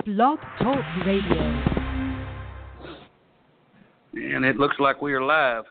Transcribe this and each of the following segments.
Blog Talk Radio. And it looks like we are live.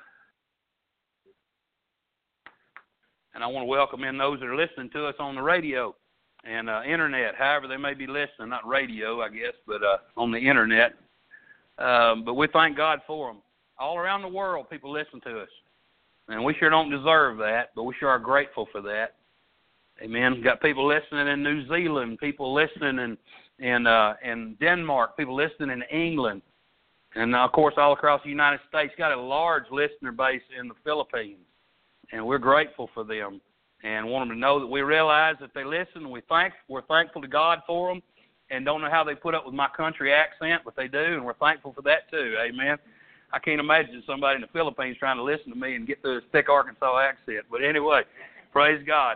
And I want to welcome in those that are listening to us on the radio and internet, however they may be listening, not radio, I guess, but on the internet. But we thank God for them. All around the world, people listen to us. And we sure don't deserve that, but we sure are grateful for that. Amen. Got people listening in New Zealand, people listening in Denmark, people listening in England, and, of course, all across the United States. Got a large listener base in the Philippines, and we're grateful for them and want them to know that we realize that they listen. We're thankful to God for them and don't know how they put up with my country accent, but they do, and we're thankful for that too. Amen. I can't imagine somebody in the Philippines trying to listen to me and get through this thick Arkansas accent. But anyway, praise God.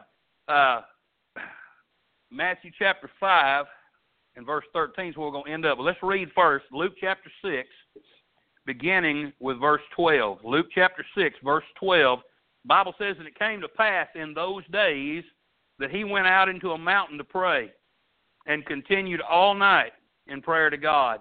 Matthew chapter 5 and verse 13 is where we're going to end up. But let's read first Luke chapter 6, beginning with verse 12. Luke chapter 6, verse 12. The Bible says that it came to pass in those days that he went out into a mountain to pray and continued all night in prayer to God.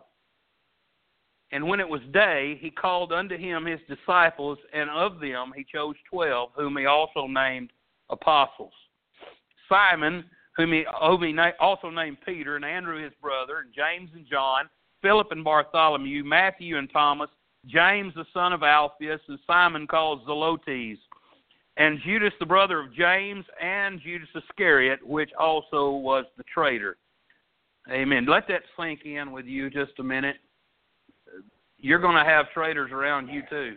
And when it was day, he called unto him his disciples, and of them he chose 12, whom he also named apostles. Simon, whom he also named Peter, and Andrew his brother, and James and John, Philip and Bartholomew, Matthew and Thomas, James the son of Alphaeus, and Simon called Zelotes, and Judas the brother of James, and Judas Iscariot, which also was the traitor. Amen. Let that sink in with you just a minute. You're going to have traitors around you too.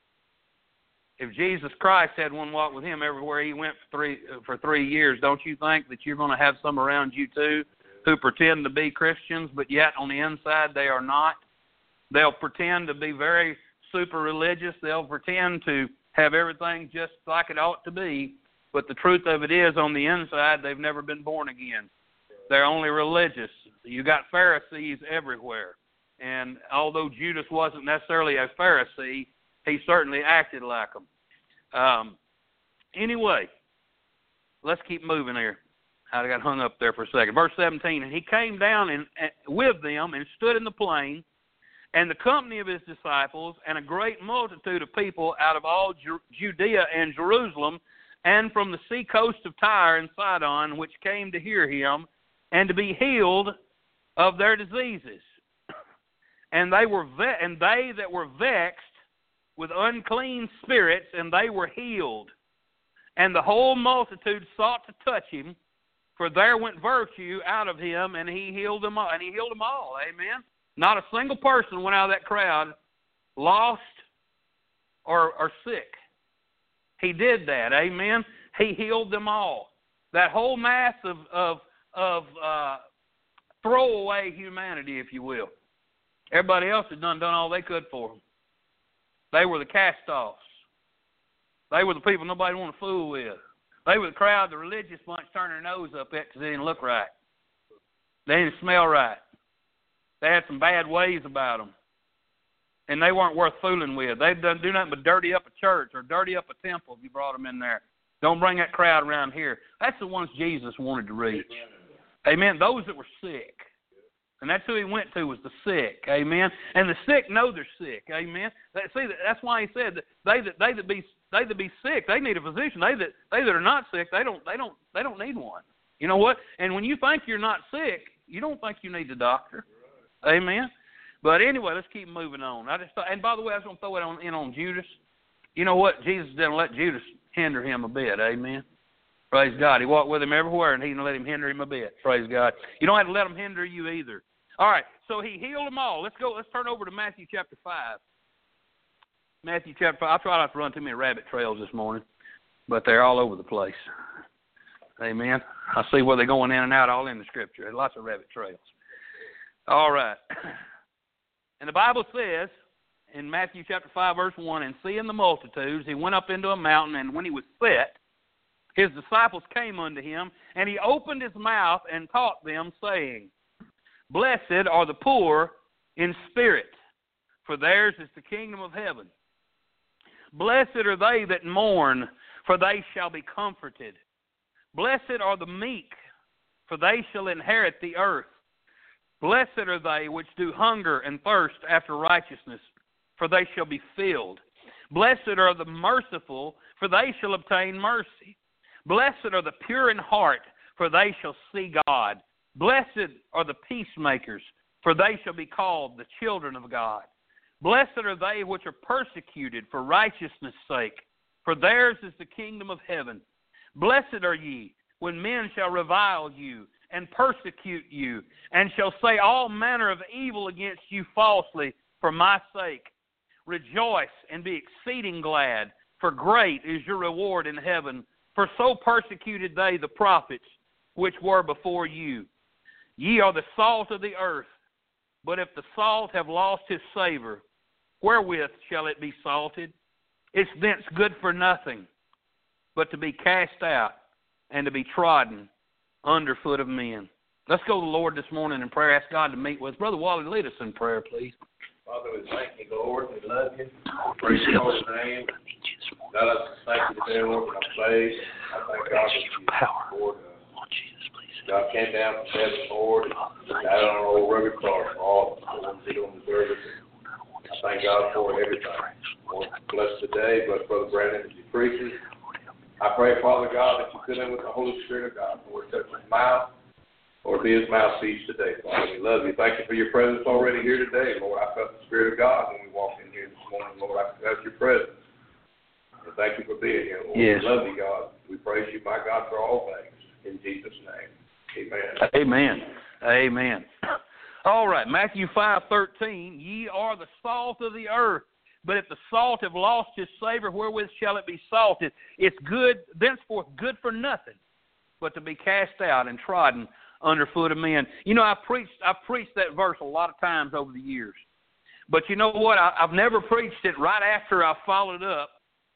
If Jesus Christ had one walk with him everywhere he went for 3 years, don't you think that you're going to have some around you too who pretend to be Christians, but yet on the inside they are not? They'll pretend to be very super religious. They'll pretend to have everything just like it ought to be, but the truth of it is on the inside they've never been born again. They're only religious. You got Pharisees everywhere. And although Judas wasn't necessarily a Pharisee, he certainly acted like them. Anyway, let's keep moving here. I got hung up there for a second. Verse 17, and he came down with them and stood in the plain, and the company of his disciples, and a great multitude of people out of all Judea and Jerusalem, and from the sea coast of Tyre and Sidon, which came to hear him, and to be healed of their diseases. And they that were vexed with unclean spirits, and they were healed. And the whole multitude sought to touch him, for there went virtue out of him, and he healed them all. Amen. Not a single person went out of that crowd lost or sick. He did that. Amen. He healed them all. That whole mass of throwaway humanity, if you will. Everybody else had done all they could for them. They were the cast-offs. They were the people nobody wanted to fool with. They were the crowd, the religious bunch, turned their nose up at because they didn't look right. They didn't smell right. They had some bad ways about them. And they weren't worth fooling with. They didn't do nothing but dirty up a church or dirty up a temple if you brought them in there. Don't bring that crowd around here. That's the ones Jesus wanted to reach. Amen. Those that were sick. And that's who he went to, was the sick. Amen. And the sick know they're sick. Amen. See, that's why he said that they that be sick, they need a physician. They that are not sick, they don't need one. You know what? And when you think you're not sick, you don't think you need the doctor. Amen. But anyway, let's keep moving on. And by the way, I was going to throw it in on Judas. You know what? Jesus didn't let Judas hinder him a bit. Amen. Praise God. He walked with him everywhere, and he didn't let him hinder him a bit. Praise God. You don't have to let him hinder you either. All right, so he healed them all. Let's turn over to Matthew chapter 5. Matthew chapter 5. I try not to run too many rabbit trails this morning, but they're all over the place. Amen. I see where they're going in and out all in the Scripture. There's lots of rabbit trails. All right. And the Bible says in Matthew chapter 5, verse 1, and seeing the multitudes, he went up into a mountain, and when he was set, his disciples came unto him, and he opened his mouth and taught them, saying, Blessed are the poor in spirit, for theirs is the kingdom of heaven. Blessed are they that mourn, for they shall be comforted. Blessed are the meek, for they shall inherit the earth. Blessed are they which do hunger and thirst after righteousness, for they shall be filled. Blessed are the merciful, for they shall obtain mercy. Blessed are the pure in heart, for they shall see God. Blessed are the peacemakers, for they shall be called the children of God. Blessed are they which are persecuted for righteousness' sake, for theirs is the kingdom of heaven. Blessed are ye, when men shall revile you, and persecute you, and shall say all manner of evil against you falsely for my sake. Rejoice and be exceeding glad, for great is your reward in heaven. For so persecuted they the prophets which were before you. Ye are the salt of the earth, but if the salt have lost his savor, wherewith shall it be salted? It's thence good for nothing, but to be cast out and to be trodden underfoot of men. Let's go to the Lord this morning in prayer. Ask God to meet with us. Brother Wally, lead us in prayer, please. Father, we thank you, Lord. We love you. Praise your holy name. God, I thank you today, Lord, for my faith. I thank God for your power. Lord, God came down from heaven, Lord, and died on an old rugged cross for all of us. We don't deserve it. I thank God for everything. Lord, bless today. Bless Brother Brandon as he preaches. I pray, Father God, that you fill him with the Holy Spirit of God. Lord, touch his mouth. Lord, be his mouthpiece today, Father. We love you. Thank you for your presence already here today, Lord. I felt the Spirit of God when we walked in here this morning, Lord. I felt your presence. And thank you for being here, Lord. Yes. We love you, God. We praise you, my God, for all things. In Jesus' name, amen. Amen. Amen. All right, Matthew 5:13, ye are the salt of the earth. But if the salt have lost his savor, wherewith shall it be salted? It's good, thenceforth good for nothing, but to be cast out and trodden underfoot of men. You know, I've preached that verse a lot of times over the years. But you know what? I've never preached it right after I following up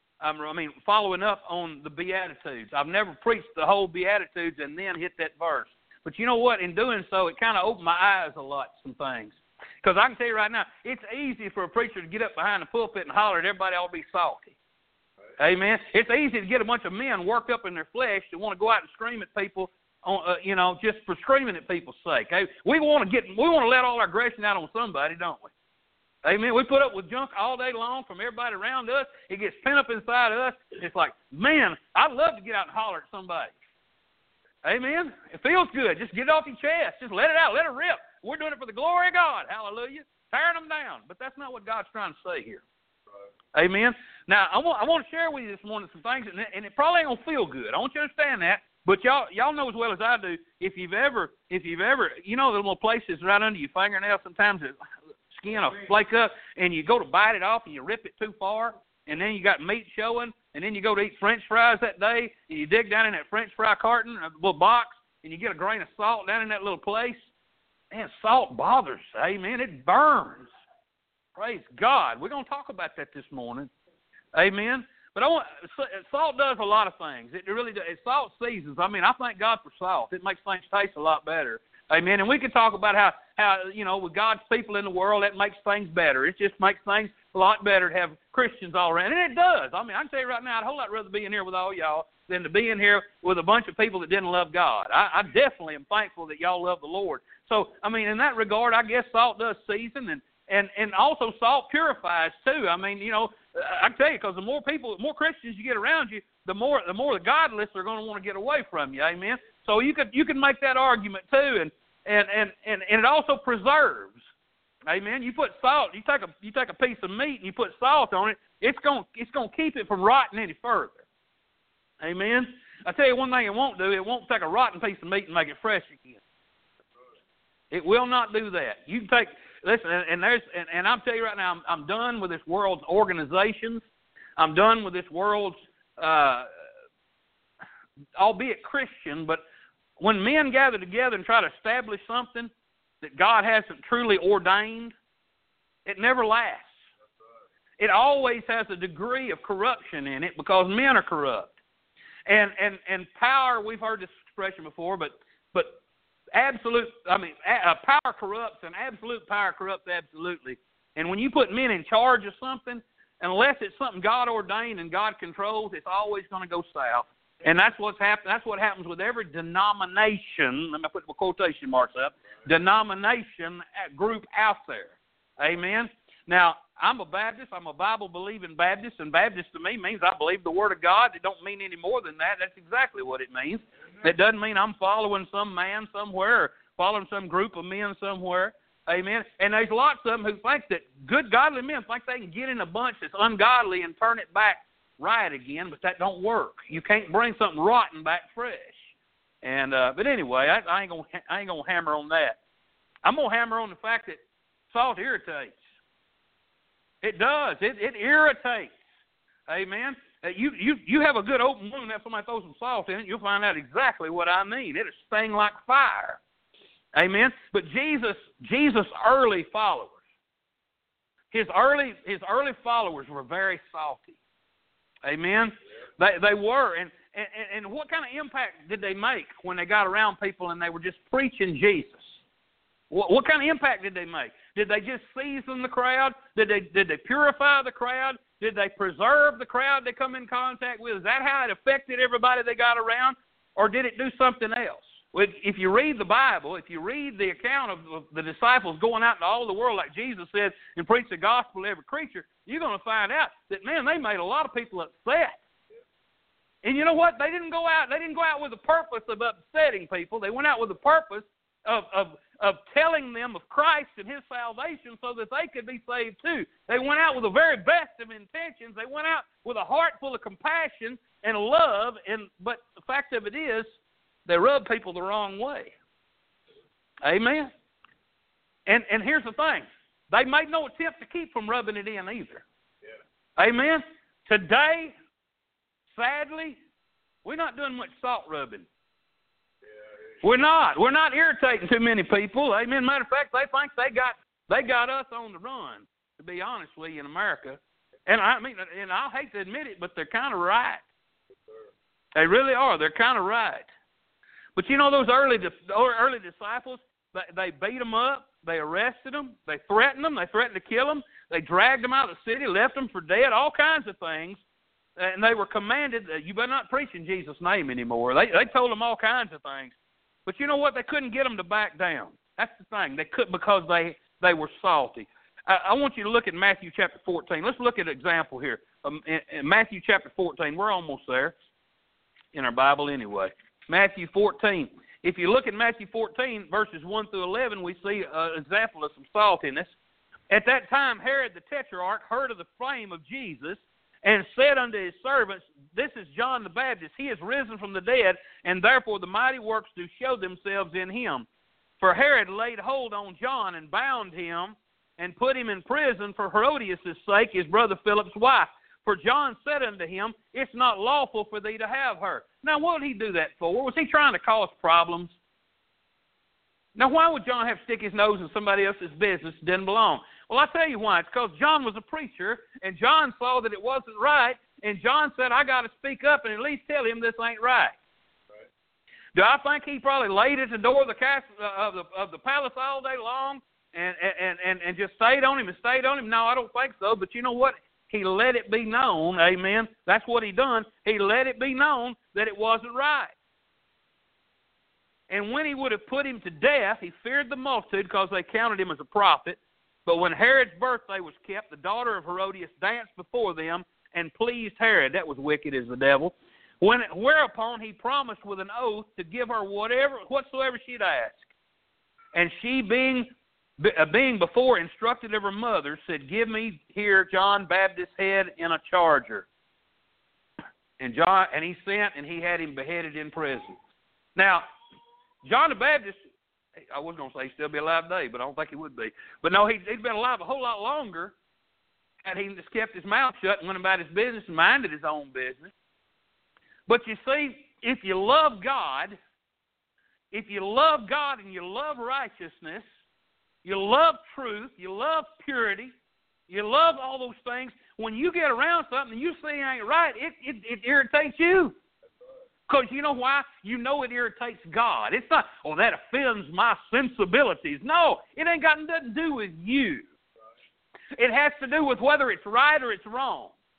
on the Beatitudes. I've never preached the whole Beatitudes and then hit that verse. But you know what? In doing so, it kind of opened my eyes a lot to some things. Because I can tell you right now, it's easy for a preacher to get up behind the pulpit and holler at everybody ought to be salty. Right. Amen. It's easy to get a bunch of men worked up in their flesh that want to go out and scream at people, just for screaming at people's sake. Hey, we want to let all our aggression out on somebody, don't we? Amen. We put up with junk all day long from everybody around us. It gets pent up inside us. It's like, man, I'd love to get out and holler at somebody. Amen. It feels good. Just get it off your chest. Just let it out. Let it rip. We're doing it for the glory of God. Hallelujah. Tearing them down. But that's not what God's trying to say here. Right. Amen. Now, I want to share with you this morning some things, and it probably ain't going to feel good. I want you to understand that. But y'all know as well as I do, if you've ever, you know the little places right under your fingernail, sometimes the skin will flake up, and you go to bite it off, and you rip it too far, and then you got meat showing, and then you go to eat French fries that day, and you dig down in that French fry carton, a little box, and you get a grain of salt down in that little place. Man, salt bothers, amen. It burns. Praise God. We're going to talk about that this morning. Amen. But salt does a lot of things. It really does. Salt seasons. I mean, I thank God for salt. It makes things taste a lot better. Amen. And we can talk about how with God's people in the world, that makes things better. It just makes things a lot better to have Christians all around. And it does. I mean, I can tell you right now, I'd a whole lot rather be in here with all y'all than to be in here with a bunch of people that didn't love God. I definitely am thankful that y'all love the Lord. So, I mean, in that regard, I guess salt does season, and also salt purifies too. I mean, I can tell you, because the more Christians you get around you, the more the godless are going to want to get away from you. Amen. So you can make that argument too, and it also preserves. Amen. You put salt. You take a piece of meat and you put salt on it. It's going to keep it from rotting any further. Amen. I tell you one thing it won't do. It won't take a rotten piece of meat and make it fresh again. It will not do that. You can take. Listen, and I'm telling you right now, I'm done with this world's organizations. I'm done with this world's, albeit Christian, but when men gather together and try to establish something that God hasn't truly ordained, it never lasts. It always has a degree of corruption in it because men are corrupt. And power, we've heard this expression before, but power corrupts, and absolute power corrupts absolutely. And when you put men in charge of something, unless it's something God ordained and God controls, it's always going to go south. And that's what's happened. That's what happens with every denomination. Let me put my quotation marks up. Denomination group out there. Amen. Now, I'm a Baptist. I'm a Bible-believing Baptist, and Baptist to me means I believe the Word of God. It don't mean any more than that. That's exactly what it means. It doesn't mean I'm following some man somewhere or following some group of men somewhere. Amen. And there's lots of them who think that good, godly men think they can get in a bunch that's ungodly and turn it back right again, but that don't work. You can't bring something rotten back fresh. And but anyway, I ain't gonna hammer on that. I'm gonna hammer on the fact that salt irritates. It does. It irritates. Amen. You have a good open wound. If somebody throws some salt in it, you'll find out exactly what I mean. It'll sting like fire. Amen. But Jesus' early followers, his early followers were very salty. Amen. They were, and what kind of impact did they make when they got around people and they were just preaching Jesus? What kind of impact did they make? Did they just season the crowd? Did they purify the crowd? Did they preserve the crowd they come in contact with? Is that how it affected everybody they got around, or did it do something else? If you read the Bible, if you read the account of the disciples going out into all the world, like Jesus said, and preach the gospel to every creature, you're going to find out that, man, they made a lot of people upset. And you know what? They didn't go out with the purpose of upsetting people. They went out with the purpose of telling them of Christ and His salvation so that they could be saved too. They went out with the very best of intentions. They went out with a heart full of compassion and love, but the fact of it is, they rub people the wrong way. Amen? And here's the thing. They made no attempt to keep from rubbing it in either. Yeah. Amen? Today, sadly, we're not doing much salt rubbing. Yeah. We're not irritating too many people. Amen? Matter of fact, they think they got us on the run, to be honest with you, in America. And I mean, and I hate to admit it, but they're kind of right. Yes, they really are. They're kind of right. But you know those early disciples, they beat them up, they arrested them, they threatened to kill them, they dragged them out of the city, left them for dead, all kinds of things, and they were commanded, you better not preach in Jesus' name anymore. They told them all kinds of things. But you know what? They couldn't get them to back down. That's the thing. They couldn't because they were salty. I want you to look at Matthew chapter 14. Let's look at an example here. In Matthew chapter 14, we're almost there in our Bible anyway. Matthew 14. If you look at Matthew 14, verses 1 through 11, we see an example of some saltiness. At that time, Herod the Tetrarch heard of the fame of Jesus and said unto his servants, This is John the Baptist. He is risen from the dead, and therefore the mighty works do show themselves in him. For Herod laid hold on John and bound him and put him in prison for Herodias' sake, his brother Philip's wife. For John said unto him, It's not lawful for thee to have her. Now, what would he do that for? Was he trying to cause problems? Now, why would John have to stick his nose in somebody else's business that didn't belong? Well, I'll tell you why. It's because John was a preacher, and John saw that it wasn't right, and John said, I got to speak up and at least tell him this ain't right. Do I think he probably laid at the door of the castle, of the palace all day long and just stayed on him and stayed on him? No, I don't think so. But you know what? He let it be known, amen. That's what he done. He let it be known that it wasn't right. And when he would have put him to death, he feared the multitude because they counted him as a prophet. But when Herod's birthday was kept, the daughter of Herodias danced before them and pleased Herod. That was wicked as the devil. Whereupon he promised with an oath to give her whatsoever she'd ask. And she, being before instructed of her mother, said, Give me here John Baptist's head in a charger. And he sent, and he had him beheaded in prison. Now, John the Baptist, I was going to say he'd still be alive today, but I don't think he would be. But no, he'd been alive a whole lot longer had he just kept his mouth shut and went about his business and minded his own business. But you see, if you love God and you love righteousness, you love truth, you love purity, you love all those things, when you get around something and you see it ain't right, it irritates you. Because you know why? You know it irritates God. It's not, that offends my sensibilities. No, it ain't got nothing to do with you. It has to do with whether it's right or it's wrong.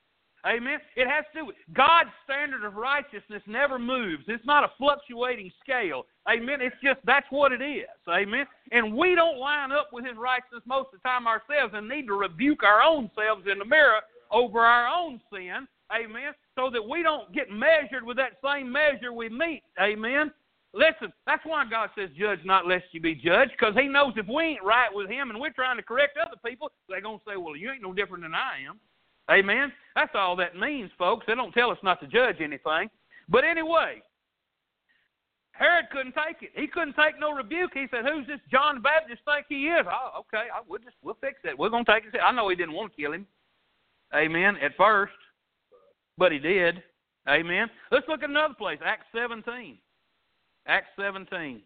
Amen. It has to do with God's standard of righteousness never moves. It's not a fluctuating scale. Amen. It's just that's what it is. Amen. And we don't line up with His righteousness most of the time ourselves and need to rebuke our own selves in the mirror over our own sin. Amen. So that we don't get measured with that same measure we meet. Amen. Listen, that's why God says, judge not lest you be judged, because He knows if we ain't right with Him and we're trying to correct other people, they're going to say, well, you ain't no different than I am. Amen? That's all that means, folks. They don't tell us not to judge anything. But anyway, Herod couldn't take it. He couldn't take no rebuke. He said, who's this John the Baptist think he is? Oh, okay, we'll fix that. We're going to take it. I know he didn't want to kill him. Amen, at first. But he did. Amen. Let's look at another place, Acts 17. Acts 17.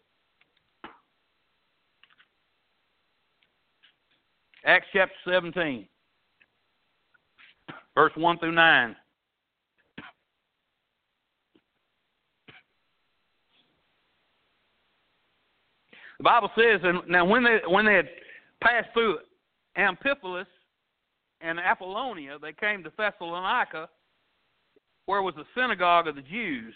Acts chapter 17. Verse 1 through 9. The Bible says, and now when they had passed through Amphipolis and Apollonia, they came to Thessalonica, where was the synagogue of the Jews.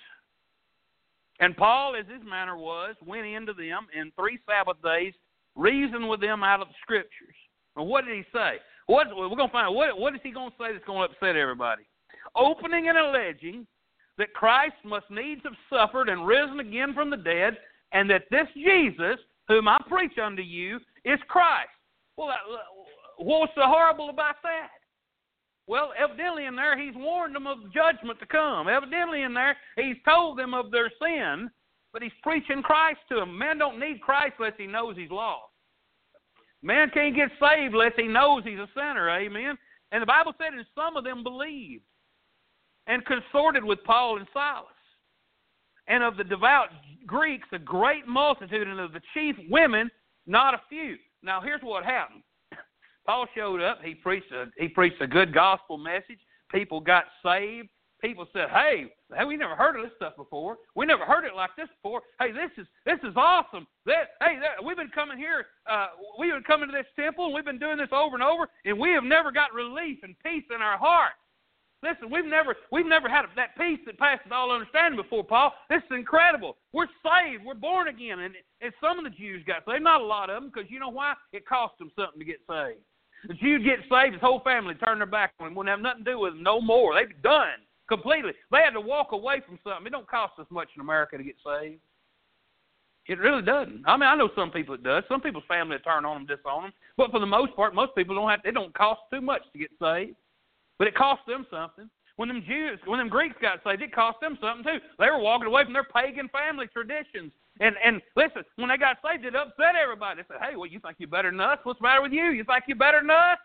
And Paul, as his manner was, went into them in 3 Sabbath days, reasoned with them out of the Scriptures. Well, what did he say? We're going to find out. What is he going to say that's going to upset everybody? Opening and alleging that Christ must needs have suffered and risen again from the dead, and that this Jesus, whom I preach unto you, is Christ. Well, what's so horrible about that? Well, evidently in there, he's warned them of judgment to come. Evidently in there, he's told them of their sin, but he's preaching Christ to them. Man don't need Christ unless he knows he's lost. Man can't get saved unless he knows he's a sinner, amen? And the Bible said, and some of them believed and consorted with Paul and Silas. And of the devout Greeks, a great multitude, and of the chief women, not a few. Now, here's what happened. Paul showed up. He preached a good gospel message. People got saved. People said, hey, we never heard of this stuff before. We never heard it like this before. Hey, this is awesome. We've been coming here. We've been coming to this temple, and we've been doing this over and over, and we have never got relief and peace in our heart. Listen, we've never had that peace that passes all understanding before, Paul. This is incredible. We're saved. We're born again. And some of the Jews got saved. Not a lot of them, because you know why? It cost them something to get saved. The Jew get saved, his whole family turned their back on him. Wouldn't have nothing to do with him no more. They'd be done completely. They had to walk away from something. It don't cost us much in America to get saved. It really doesn't. I mean, I know some people it does. Some people's family turn on them, disown them. But for the most part, most people don't have. It don't cost too much to get saved. But it cost them something. When them Greeks got saved, it cost them something too. They were walking away from their pagan family traditions. And listen, when they got saved, it upset everybody. They said, hey, well, you think you're better than us? What's the matter with you? You think you're better than us?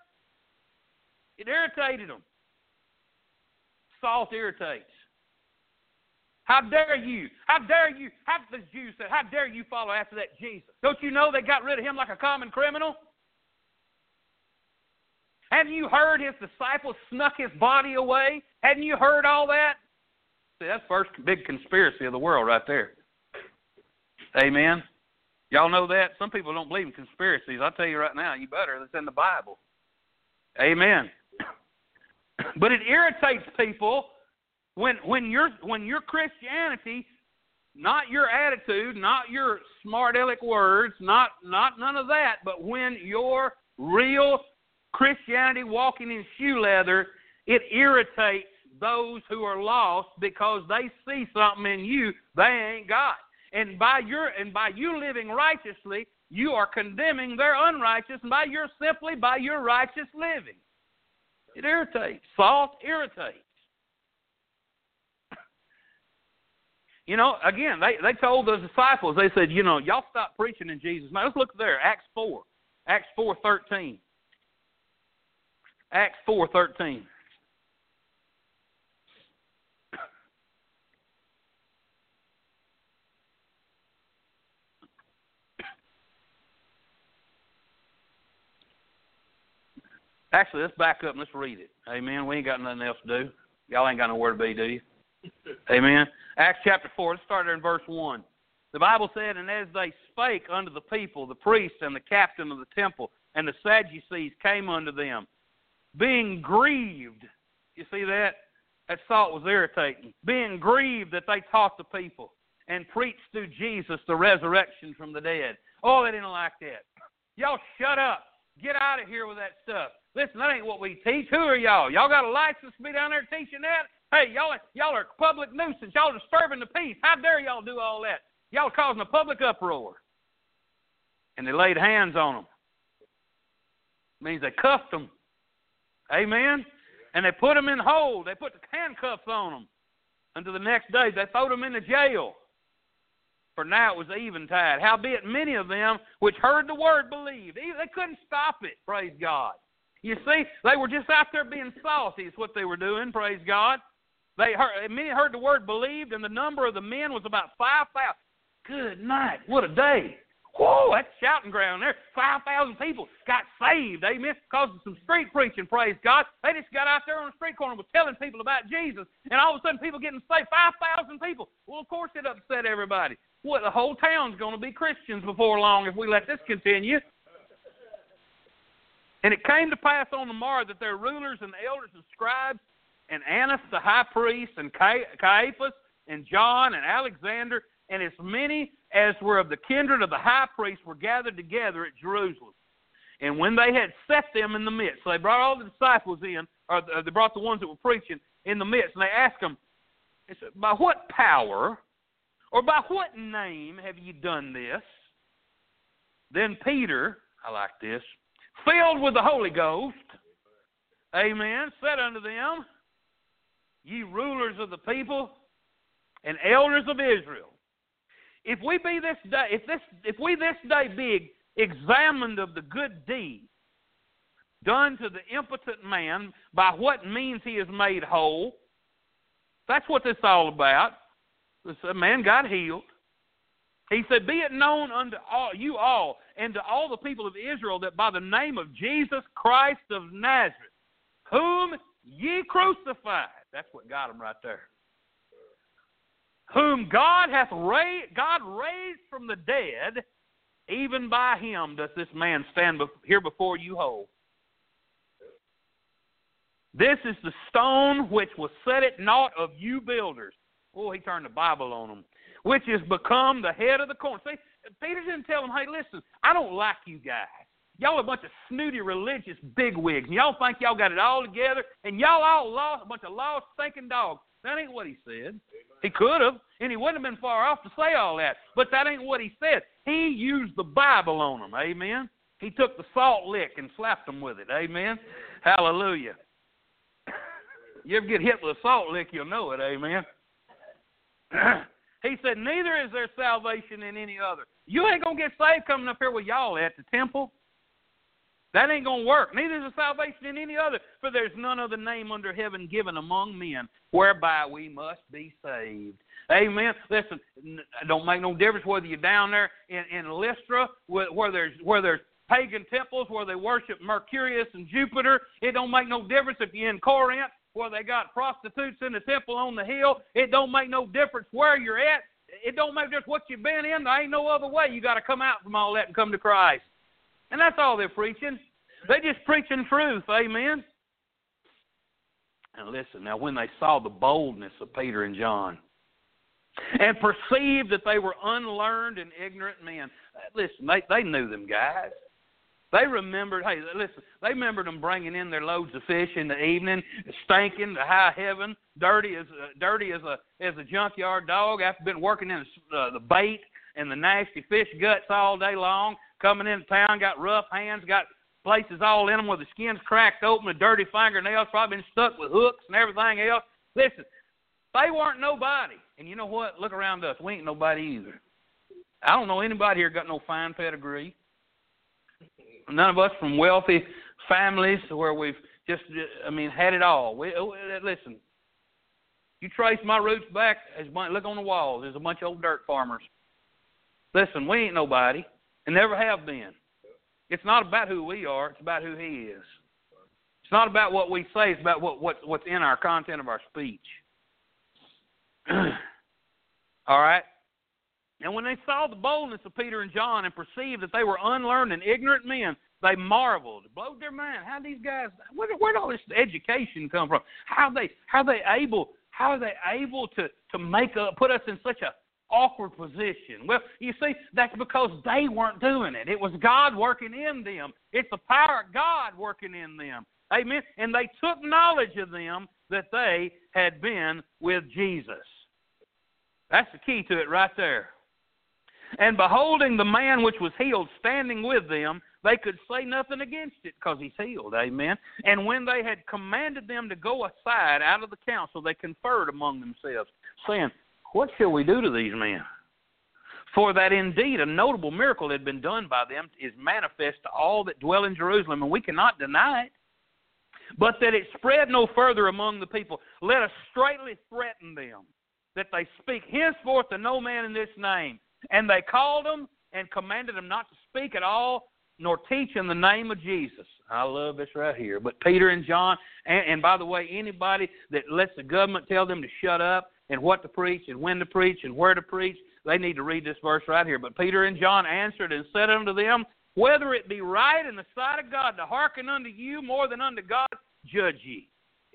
It irritated them. Salt irritates. How dare you? How dare you? Half the Jews said, how dare you follow after that Jesus? Don't you know they got rid of him like a common criminal? Hadn't you heard his disciples snuck his body away? Hadn't you heard all that? See, that's the first big conspiracy of the world right there. Amen. Y'all know that? Some people don't believe in conspiracies. I'll tell you right now, you better. It's in the Bible. Amen. But it irritates people when your Christianity, not your attitude, not your smart aleck words, not none of that, but when your real Christianity walking in shoe leather, it irritates those who are lost because they see something in you they ain't got. And by you living righteously, you are condemning their unrighteous, and by your righteous living. It irritates. Salt irritates. You know, again, they told the disciples, they said, you know, y'all stop preaching in Jesus' name. Let's look there, Acts 4. Acts 4:13. Acts 4:13. Actually, let's back up and let's read it. Amen. We ain't got nothing else to do. Y'all ain't got nowhere to be, do you? Amen. Acts chapter 4, let's start there in verse 1. The Bible said, and as they spake unto the people, the priests and the captain of the temple and the Sadducees came unto them, being grieved You see that? That thought was irritating. Being grieved that they taught the people and preached through Jesus the resurrection from the dead. Oh, they didn't like that. Y'all shut up. Get out of here with that stuff. Listen, that ain't what we teach. Who are y'all? Y'all got a license to be down there teaching that? Hey, y'all are a public nuisance. Y'all are disturbing the peace. How dare y'all do all that? Y'all are causing a public uproar. And they laid hands on them. It means they cuffed them. Amen? And they put them in hold. They put the handcuffs on them. Until the next day, they threw them into jail. For now it was eventide. Howbeit many of them which heard the word believed. They couldn't stop it, praise God. You see, they were just out there being saucy is what they were doing, praise God. Many heard the word believed, and the number of the men was about 5,000. Good night. What a day. Whoa, that's shouting ground there. 5,000 people got saved, amen, because of some street preaching, praise God. They just got out there on the street corner and was telling people about Jesus, and all of a sudden people getting saved, 5,000 people. Well, of course it upset everybody. What, the whole town's going to be Christians before long if we let this continue. And it came to pass on the morrow that their rulers and elders and scribes and Annas the high priest and Caiaphas and John and Alexander and as many as were of the kindred of the high priest were gathered together at Jerusalem. And when they had set them in the midst, so they brought all the disciples in, or they brought the ones that were preaching in the midst, and they asked them, they said, by what power or by what name have you done this? Then Peter, I like this, filled with the Holy Ghost, amen, said unto them, ye rulers of the people and elders of Israel, if we this day be examined of the good deed done to the impotent man, by what means he is made whole, that's what this is all about. The man got healed. He said, be it known unto you all and to all the people of Israel that by the name of Jesus Christ of Nazareth, whom ye crucified, that's what got him right there, whom God raised from the dead, even by him does this man stand here before you whole. This is the stone which was set at naught of you builders. Oh, he turned the Bible on them. Which has become the head of the corner. See, Peter didn't tell them, hey, listen, I don't like you guys. Y'all are a bunch of snooty religious bigwigs, and y'all think y'all got it all together, and y'all all lost, a bunch of lost, stinking dogs. That ain't what he said. He could have, and he wouldn't have been far off to say all that, but that ain't what he said. He used the Bible on them, amen? He took the salt lick and slapped them with it, amen? Hallelujah. You ever get hit with a salt lick, you'll know it, amen? He said, neither is there salvation in any other. You ain't going to get saved coming up here with y'all at the temple. That ain't going to work. Neither is there salvation in any other, for there's none other name under heaven given among men whereby we must be saved. Amen. Listen, it don't make no difference whether you're down there in Lystra where there's pagan temples where they worship Mercurius and Jupiter. It don't make no difference if you're in Corinth where they got prostitutes in the temple on the hill. It don't make no difference where you're at. It don't make difference what you've been in. There ain't no other way. You got to come out from all that and come to Christ. And that's all they're preaching. They're just preaching truth. Amen. And listen, now when they saw the boldness of Peter and John and perceived that they were unlearned and ignorant men, listen, they knew them guys. They remembered, hey, listen, they remembered them bringing in their loads of fish in the evening, stinking to high heaven, dirty as a junkyard dog after been working in the bait and the nasty fish guts all day long, coming into town, got rough hands, got places all in them where the skin's cracked open, the dirty fingernails, probably been stuck with hooks and everything else. Listen, they weren't nobody. And you know what? Look around us. We ain't nobody either. I don't know anybody here got no fine pedigree. None of us from wealthy families where we've just, had it all. Listen, you trace my roots back, look on the walls. There's a bunch of old dirt farmers. Listen, we ain't nobody and never have been. It's not about who we are. It's about who he is. It's not about what we say. It's about what's in our content of our speech. All right? And when they saw the boldness of Peter and John and perceived that they were unlearned and ignorant men, They marveled, blowed their mind. How these guys? Where'd all this education come from? How are they able to put us in such a awkward position? Well, you see, that's because they weren't doing it. It was God working in them. It's the power of God working in them. Amen. And they took knowledge of them that they had been with Jesus. That's the key to it right there. And beholding the man which was healed standing with them, they could say nothing against it because he's healed. Amen. And when they had commanded them to go aside out of the council, they conferred among themselves, saying, what shall we do to these men? For that indeed a notable miracle had been done by them is manifest to all that dwell in Jerusalem, and we cannot deny it. But that it spread no further among the people, let us straightly threaten them, that they speak henceforth to no man in this name. And they called them and commanded them not to speak at all, nor teach in the name of Jesus. I love this right here. But Peter and John, and by the way, anybody that lets the government tell them to shut up and what to preach and when to preach and where to preach, they need to read this verse right here. But Peter and John answered and said unto them, whether it be right in the sight of God to hearken unto you more than unto God, judge ye.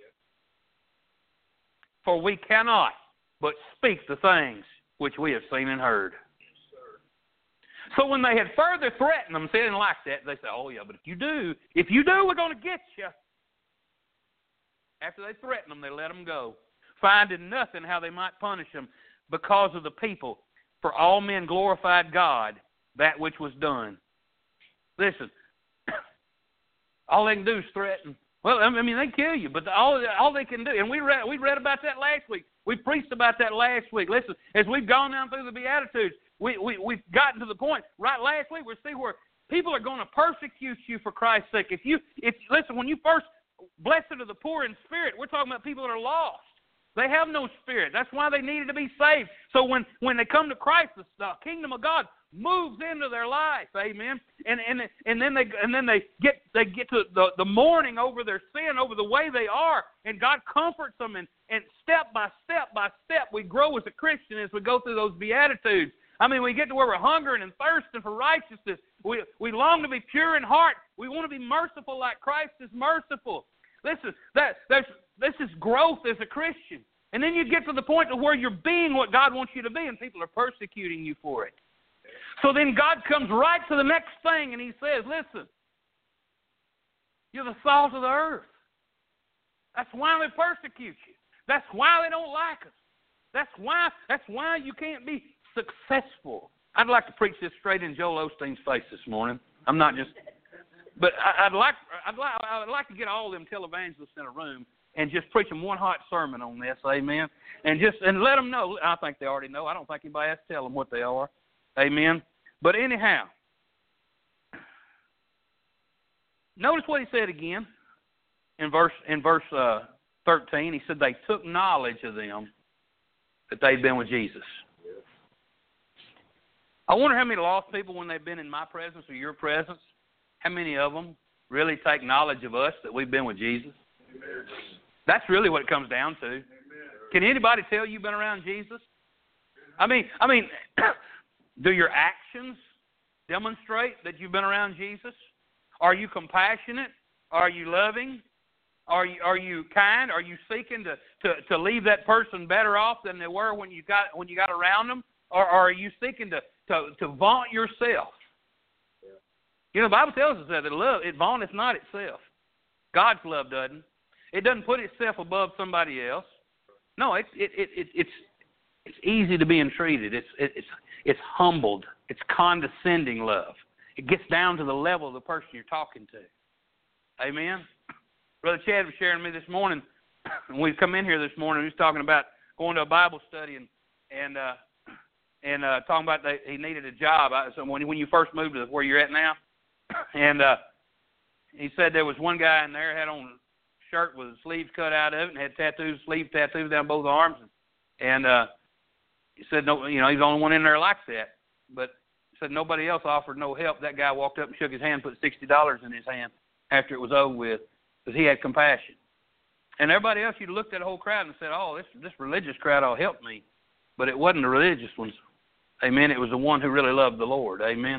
For we cannot but speak the things which we have seen and heard. So when they had further threatened them, they didn't like that. They said, oh, yeah, but if you do, we're going to get you. After they threatened them, they let them go, finding nothing how they might punish them because of the people. For all men glorified God, that which was done. Listen, all they can do is threaten. Well, I mean, they kill you, but all they can do, and we read about that last week. We preached about that last week. Listen, as we've gone down through the Beatitudes, we've gotten to the point right last week. We see where people are going to persecute you for Christ's sake. Listen, when you first blessed are the poor in spirit, we're talking about people that are lost. They have no spirit. That's why they needed to be saved. So when they come to Christ, the kingdom of God moves into their life, amen. And then they get to the mourning over their sin, over the way they are, and God comforts them. And step by step, we grow as a Christian as we go through those Beatitudes. I mean, we get to where we're hungering and thirsting for righteousness. We long to be pure in heart. We want to be merciful like Christ is merciful. This is growth as a Christian. And then you get to the point to where you're being what God wants you to be, and people are persecuting you for it. So then God comes right to the next thing, and he says, listen, you're the salt of the earth. That's why they persecute you. That's why they don't like us. That's why you can't be successful. I'd like to preach this straight in Joel Osteen's face this morning. I'm not just, but I'd like to get all them televangelists in a room and just preach them one hot sermon on this, amen. And let them know. I think they already know. I don't think anybody has to tell them what they are, amen. But anyhow, notice what he said again in verse 13. He said they took knowledge of them that they'd been with Jesus. I wonder how many lost people, when they've been in my presence or your presence, how many of them really take knowledge of us that we've been with Jesus? Amen. That's really what it comes down to. Amen. Can anybody tell you've been around Jesus? I mean, do your actions demonstrate that you've been around Jesus? Are you compassionate? Are you loving? Are you kind? Are you seeking to leave that person better off than they were when you got around them? Or are you seeking to vaunt yourself? Yeah. You know, the Bible tells us that love, it vaunteth not itself. God's love doesn't. It doesn't put itself above somebody else. No, it's easy to be entreated. It's humbled. It's condescending love. It gets down to the level of the person you're talking to. Amen. Brother Chad was sharing with me this morning. When we come in here this morning, he was talking about going to a Bible study and talking about he needed a job. So when you first moved to where you're at now, and he said there was one guy in there had on a shirt with the sleeves cut out of it and had sleeve tattoos down both arms, and he said no, he's the only one in there like that. But he said nobody else offered no help. That guy walked up and shook his hand, put $60 in his hand after it was over with, because he had compassion. And everybody else, you'd looked at the whole crowd and said, "Oh, this religious crowd will help me," but it wasn't the religious ones. Amen. It was the one who really loved the Lord. Amen.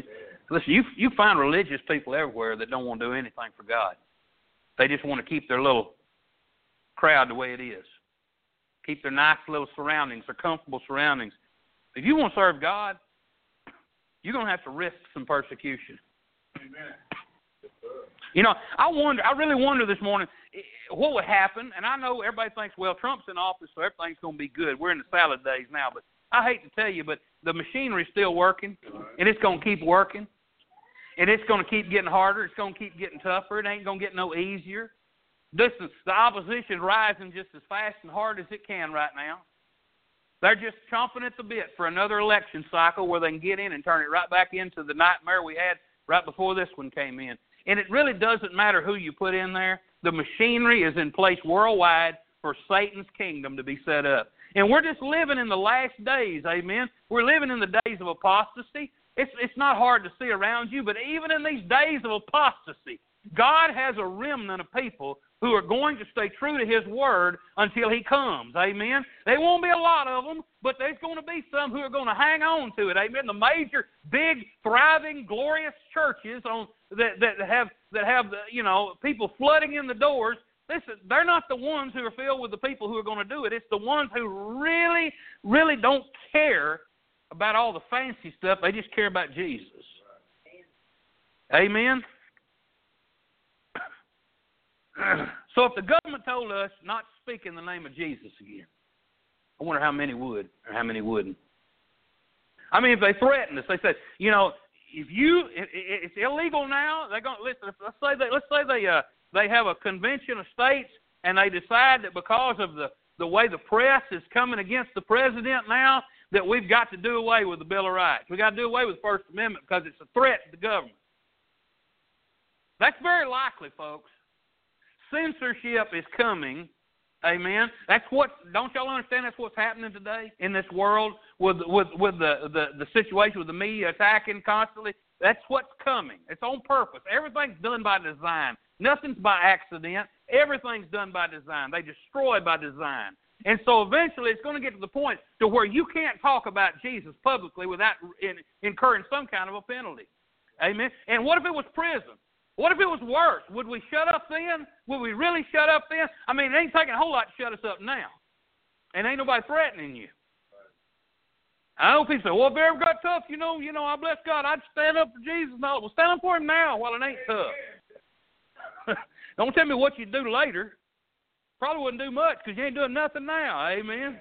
Listen, you find religious people everywhere that don't want to do anything for God. They just want to keep their little crowd the way it is. Keep their nice little surroundings, their comfortable surroundings. If you want to serve God, you're going to have to risk some persecution. Amen. You know, I really wonder this morning what would happen. And I know everybody thinks, well, Trump's in office, so everything's going to be good. We're in the salad days now. But I hate to tell you, but the machinery's still working, and it's going to keep working. And it's going to keep getting harder. It's going to keep getting tougher. It ain't going to get no easier. The opposition's rising just as fast and hard as it can right now. They're just chomping at the bit for another election cycle where they can get in and turn it right back into the nightmare we had right before this one came in. And it really doesn't matter who you put in there. The machinery is in place worldwide for Satan's kingdom to be set up. And we're just living in the last days, amen? We're living in the days of apostasy. It's not hard to see around you, but even in these days of apostasy, God has a remnant of people who are going to stay true to His Word until He comes, amen? There won't be a lot of them, but there's going to be some who are going to hang on to it, amen? The major, big, thriving, glorious churches that have people flooding in the doors. Listen, they're not the ones who are filled with the people who are going to do it. It's the ones who really, really don't care about all the fancy stuff. They just care about Jesus. Amen? So if the government told us not to speak in the name of Jesus again, I wonder how many would or how many wouldn't. I mean, if they threatened us, they said, it's illegal now. They're going. Listen, let's say they have a convention of states and they decide that because of the way the press is coming against the president now, that we've got to do away with the Bill of Rights. We've got to do away with the First Amendment because it's a threat to the government. That's very likely, folks. Censorship is coming. Amen. Don't y'all understand that's what's happening today in this world with the situation with the media attacking constantly? That's what's coming. It's on purpose. Everything's done by design. Nothing's by accident. Everything's done by design. They destroy by design. And so eventually it's going to get to the point to where you can't talk about Jesus publicly without incurring some kind of a penalty. Amen. And what if it was prison? What if it was worse? Would we shut up then? Would we really shut up then? I mean, it ain't taking a whole lot to shut us up now. And ain't nobody threatening you. I know people say, well, if it ever got tough, I bless God, I'd stand up for Jesus. No, well, stand up for Him now while it ain't tough. Don't tell me what you do later. Probably wouldn't do much because you ain't doing nothing now. Amen.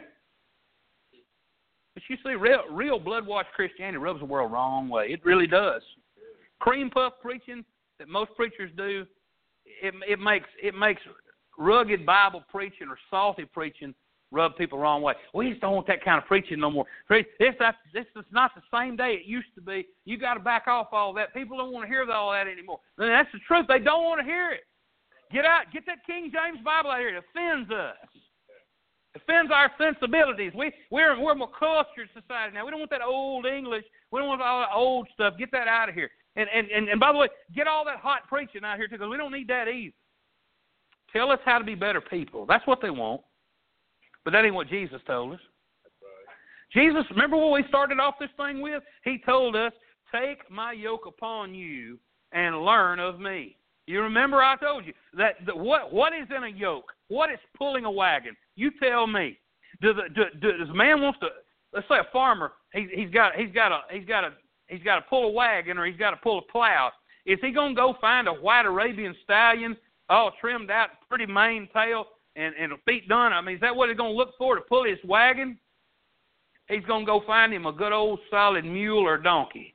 But you see, real blood-washed Christianity rubs the world the wrong way. It really does. Cream puff preaching that most preachers do, it makes rugged Bible preaching or salty preaching rub people the wrong way. We just don't want that kind of preaching no more. This is not the same day it used to be. You got to back off all that. People don't want to hear all that anymore. And that's the truth. They don't want to hear it. Get that King James Bible out here. It offends us. It offends our sensibilities. We're a more cultured society now. We don't want that old English. We don't want all that old stuff. Get that out of here. And by the way, get all that hot preaching out here too, because we don't need that either. Tell us how to be better people. That's what they want. But that ain't what Jesus told us. That's right. Jesus, remember what we started off this thing with? He told us, take my yoke upon you and learn of me. You remember I told you that what is in a yoke? What is pulling a wagon? You tell me. Does a man wants to? Let's say a farmer. He's got to pull a wagon or he's got to pull a plow. Is he going to go find a white Arabian stallion, all trimmed out, pretty mane tail, and feet done? I mean, is that what he's going to look for to pull his wagon? He's going to go find him a good old solid mule or donkey.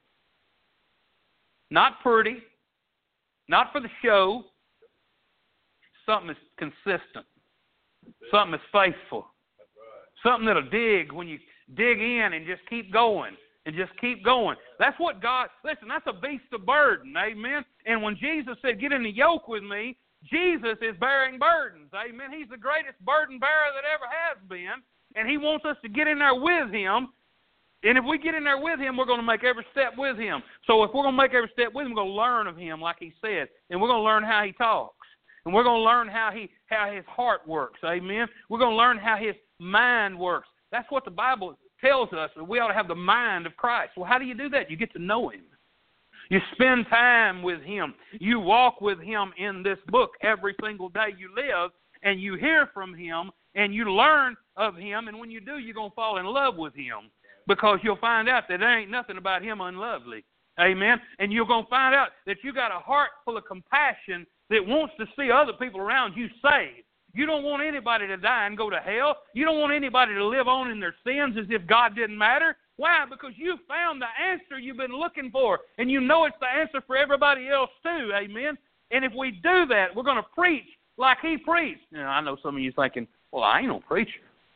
Not pretty. Not for the show. Something that's consistent. Something that's faithful. Something that'll dig when you dig in and just keep going. And just keep going. That's what God, listen, that's a beast of burden. Amen. And when Jesus said, get in the yoke with me, Jesus is bearing burdens. Amen. He's the greatest burden bearer that ever has been. And He wants us to get in there with Him. And if we get in there with Him, we're going to make every step with Him. So if we're going to make every step with Him, we're going to learn of Him like He said. And we're going to learn how He talks. And we're going to learn how His heart works. Amen. We're going to learn how His mind works. That's what the Bible tells us, that we ought to have the mind of Christ. Well, how do you do that? You get to know Him. You spend time with Him. You walk with Him in this book every single day you live, and you hear from Him, and you learn of Him, and when you do, you're going to fall in love with Him, because you'll find out that there ain't nothing about Him unlovely. Amen? And you're going to find out that you got a heart full of compassion that wants to see other people around you saved. You don't want anybody to die and go to hell. You don't want anybody to live on in their sins as if God didn't matter. Why? Because you found the answer you've been looking for, and you know it's the answer for everybody else too. Amen? And if we do that, we're going to preach like He preached. Now, I know some of you thinking, well, I ain't no preacher.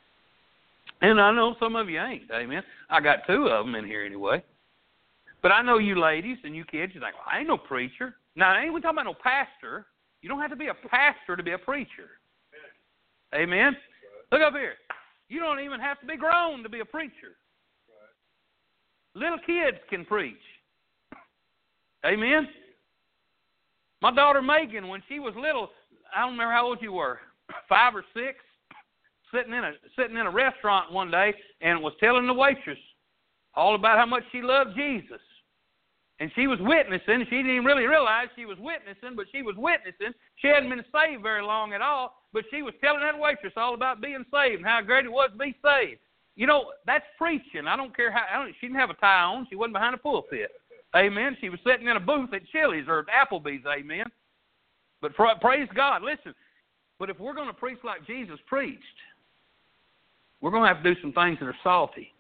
And I know some of you ain't. Amen? I got 2 of them in here anyway. But I know you ladies and you kids, you're like, well, I ain't no preacher. Now, I ain't talking about no pastor. You don't have to be a pastor to be a preacher. Amen? Look up here. You don't even have to be grown to be a preacher. Little kids can preach. Amen? My daughter Megan, when she was little, I don't remember how old you were, 5 or 6, sitting in a restaurant one day and was telling the waitress all about how much she loved Jesus. And she was witnessing. She didn't even really realize she was witnessing, but she was witnessing. She hadn't been saved very long at all, but she was telling that waitress all about being saved and how great it was to be saved. You know, that's preaching. I don't care how. She didn't have a tie on. She wasn't behind a pulpit. Amen. She was sitting in a booth at Chili's or at Applebee's. Amen. But praise God. Listen, but if we're going to preach like Jesus preached, we're going to have to do some things that are salty.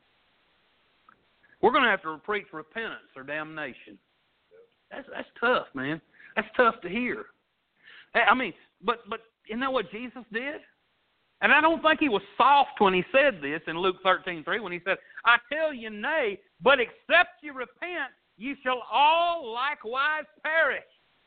We're going to have to preach repentance or damnation. That's tough, man. That's tough to hear. I mean, but isn't that what Jesus did? And I don't think He was soft when He said this in Luke 13:3 when He said, I tell you, nay, but except you repent, you shall all likewise perish.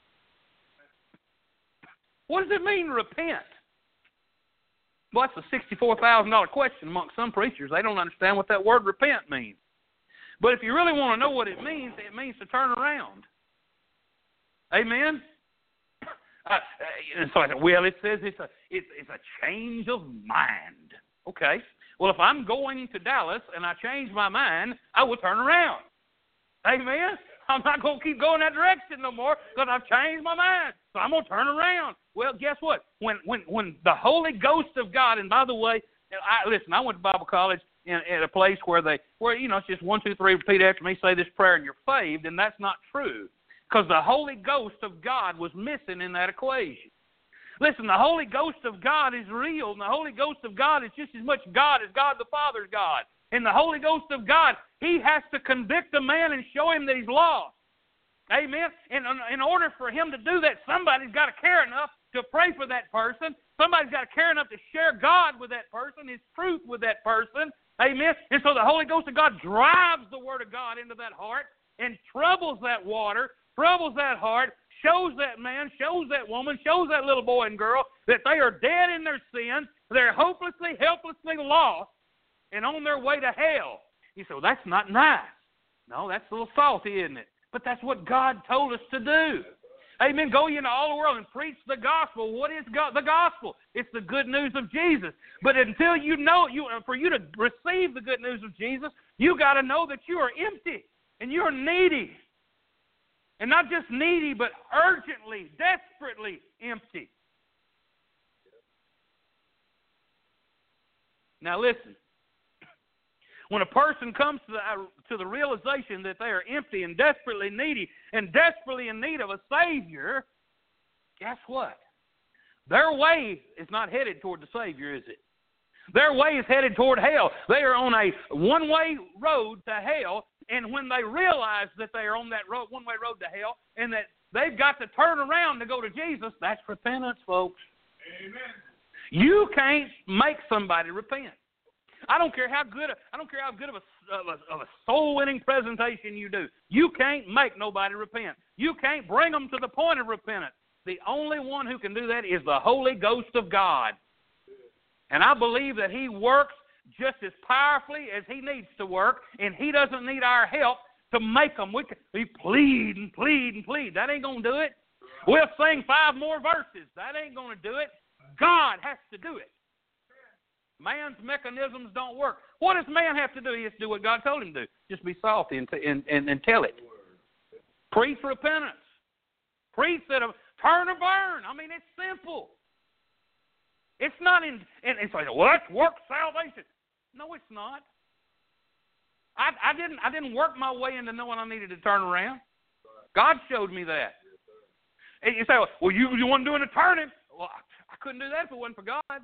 What does it mean, repent? Well, that's a $64,000 question amongst some preachers. They don't understand what that word repent means. But if you really want to know what it means to turn around. Amen? And so I said, well, it says it's a change of mind. Okay. Well, if I'm going to Dallas and I change my mind, I will turn around. Amen? I'm not going to keep going that direction no more because I've changed my mind. So I'm going to turn around. Well, guess what? When the Holy Ghost of God, and by the way, I went to Bible college in a place where it's just 1, 2, 3, repeat after me, say this prayer and you're saved, and that's not true. Because the Holy Ghost of God was missing in that equation. Listen, the Holy Ghost of God is real, and the Holy Ghost of God is just as much God as God the Father's God. And the Holy Ghost of God, He has to convict a man and show him that he's lost. Amen? And in order for Him to do that, somebody's got to care enough to pray for that person. Somebody's got to care enough to share God with that person, His truth with that person. Amen? And so the Holy Ghost of God drives the Word of God into that heart and troubles that water, troubles that heart, shows that man, shows that woman, shows that little boy and girl that they are dead in their sins, they're hopelessly, helplessly lost, and on their way to hell. You say, well, that's not nice. No, that's a little salty, isn't it? But that's what God told us to do. Amen. Go into all the world and preach the gospel. What is the gospel? It's the good news of Jesus. But until you know, for you to receive the good news of Jesus, you got to know that you are empty and you are needy. And not just needy, but urgently, desperately empty. Now listen. When a person comes to the realization that they are empty and desperately needy and desperately in need of a Savior, guess what? Their way is not headed toward the Savior, is it? Their way is headed toward hell. They are on a one-way road to hell, and when they realize that they are on that one-way road to hell and that they've got to turn around to go to Jesus, that's repentance, folks. Amen. You can't make somebody repent. I don't care how good of a soul-winning presentation you do. You can't make nobody repent. You can't bring them to the point of repentance. The only one who can do that is the Holy Ghost of God. And I believe that He works just as powerfully as He needs to work, and He doesn't need our help to make them. We plead and plead and plead. That ain't going to do it. We'll sing 5 more verses. That ain't going to do it. God has to do it. Man's mechanisms don't work. What does man have to do? He has to do what God told him to do. Just be salty and tell it. Preach repentance. Preach that turn or burn. I mean, it's simple. It's not in, and say, well, that's work salvation. No, it's not. I didn't work my way into knowing I needed to turn around. God showed me that. And you say, well, you want to do an turning? Well, I couldn't do that if it wasn't for God.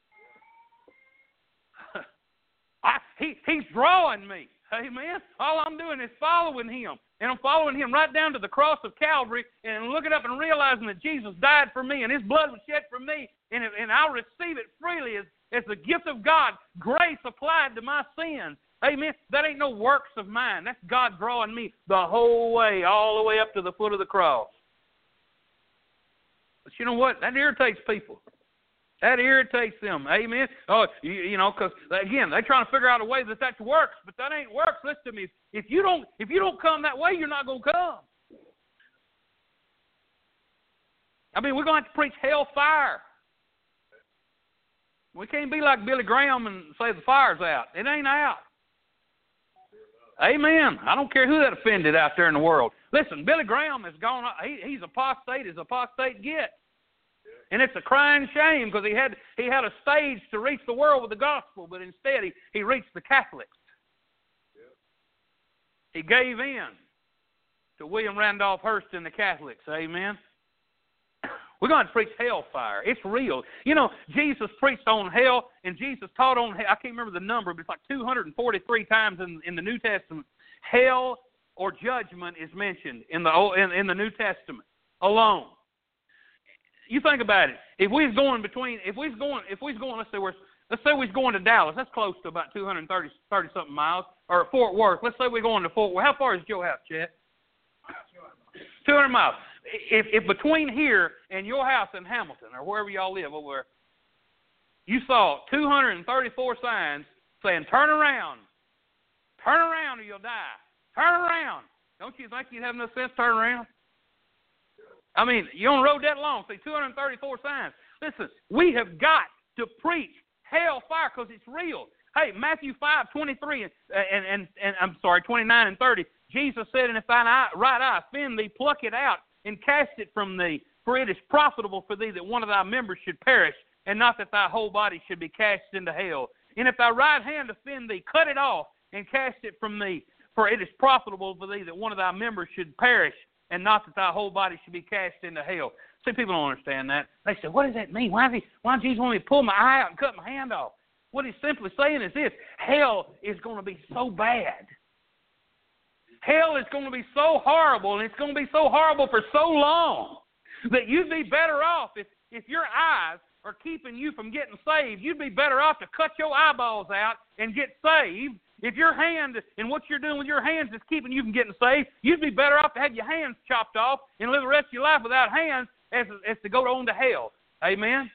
He's drawing me. Amen. All I'm doing is following Him. And I'm following Him right down to the cross of Calvary and looking up and realizing that Jesus died for me and His blood was shed for me. And I'll receive it freely as the gift of God, grace applied to my sins. Amen. That ain't no works of mine. That's God drawing me the whole way, all the way up to the foot of the cross. But you know what? That irritates people. That irritates them. Amen. Oh, you know, because again, they're trying to figure out a way that works, but that ain't works. Listen to me. If you don't come that way, you're not going to come. I mean, we're going to have to preach hellfire. We can't be like Billy Graham and say the fire's out. It ain't out. Amen. I don't care who that offended out there in the world. Listen, Billy Graham has gone. He's apostate as apostate get. And it's a crying shame because he had a stage to reach the world with the gospel, but instead he reached the Catholics. He gave in to William Randolph Hearst and the Catholics. Amen. We're going to preach hellfire. It's real. You know, Jesus preached on hell, and Jesus taught on hell. I can't remember the number, but it's like 243 times in the New Testament. Hell or judgment is mentioned in the New Testament alone. You think about it. If we was going, let's say we're going to Dallas. That's close to about 230 something miles, or Fort Worth. Let's say we're going to Fort Worth. How far is your house, Chet? 200 miles. If between here and your house in Hamilton or wherever y'all live over there, you saw 234 signs saying, turn around or you'll die. Turn around. Don't you think you'd have enough sense to turn around? I mean, you on the road that long, see 234 signs. Listen, we have got to preach hellfire because it's real. Hey, Matthew 5:23 and 29 and 30, Jesus said, and if thine right eye offend thee, pluck it out and cast it from thee, for it is profitable for thee that one of thy members should perish, and not that thy whole body should be cast into hell. And if thy right hand offend thee, cut it off and cast it from thee, for it is profitable for thee that one of thy members should perish, and not that thy whole body should be cast into hell. See, people don't understand that. They say, what does that mean? Why does Jesus want me to pull my eye out and cut my hand off? What he's simply saying is this: hell is going to be so bad. Hell is going to be so horrible, and it's going to be so horrible for so long that you'd be better off if your eyes are keeping you from getting saved. You'd be better off to cut your eyeballs out and get saved. If your hand and what you're doing with your hands is keeping you from getting saved, you'd be better off to have your hands chopped off and live the rest of your life without hands as to go on to hell. Amen?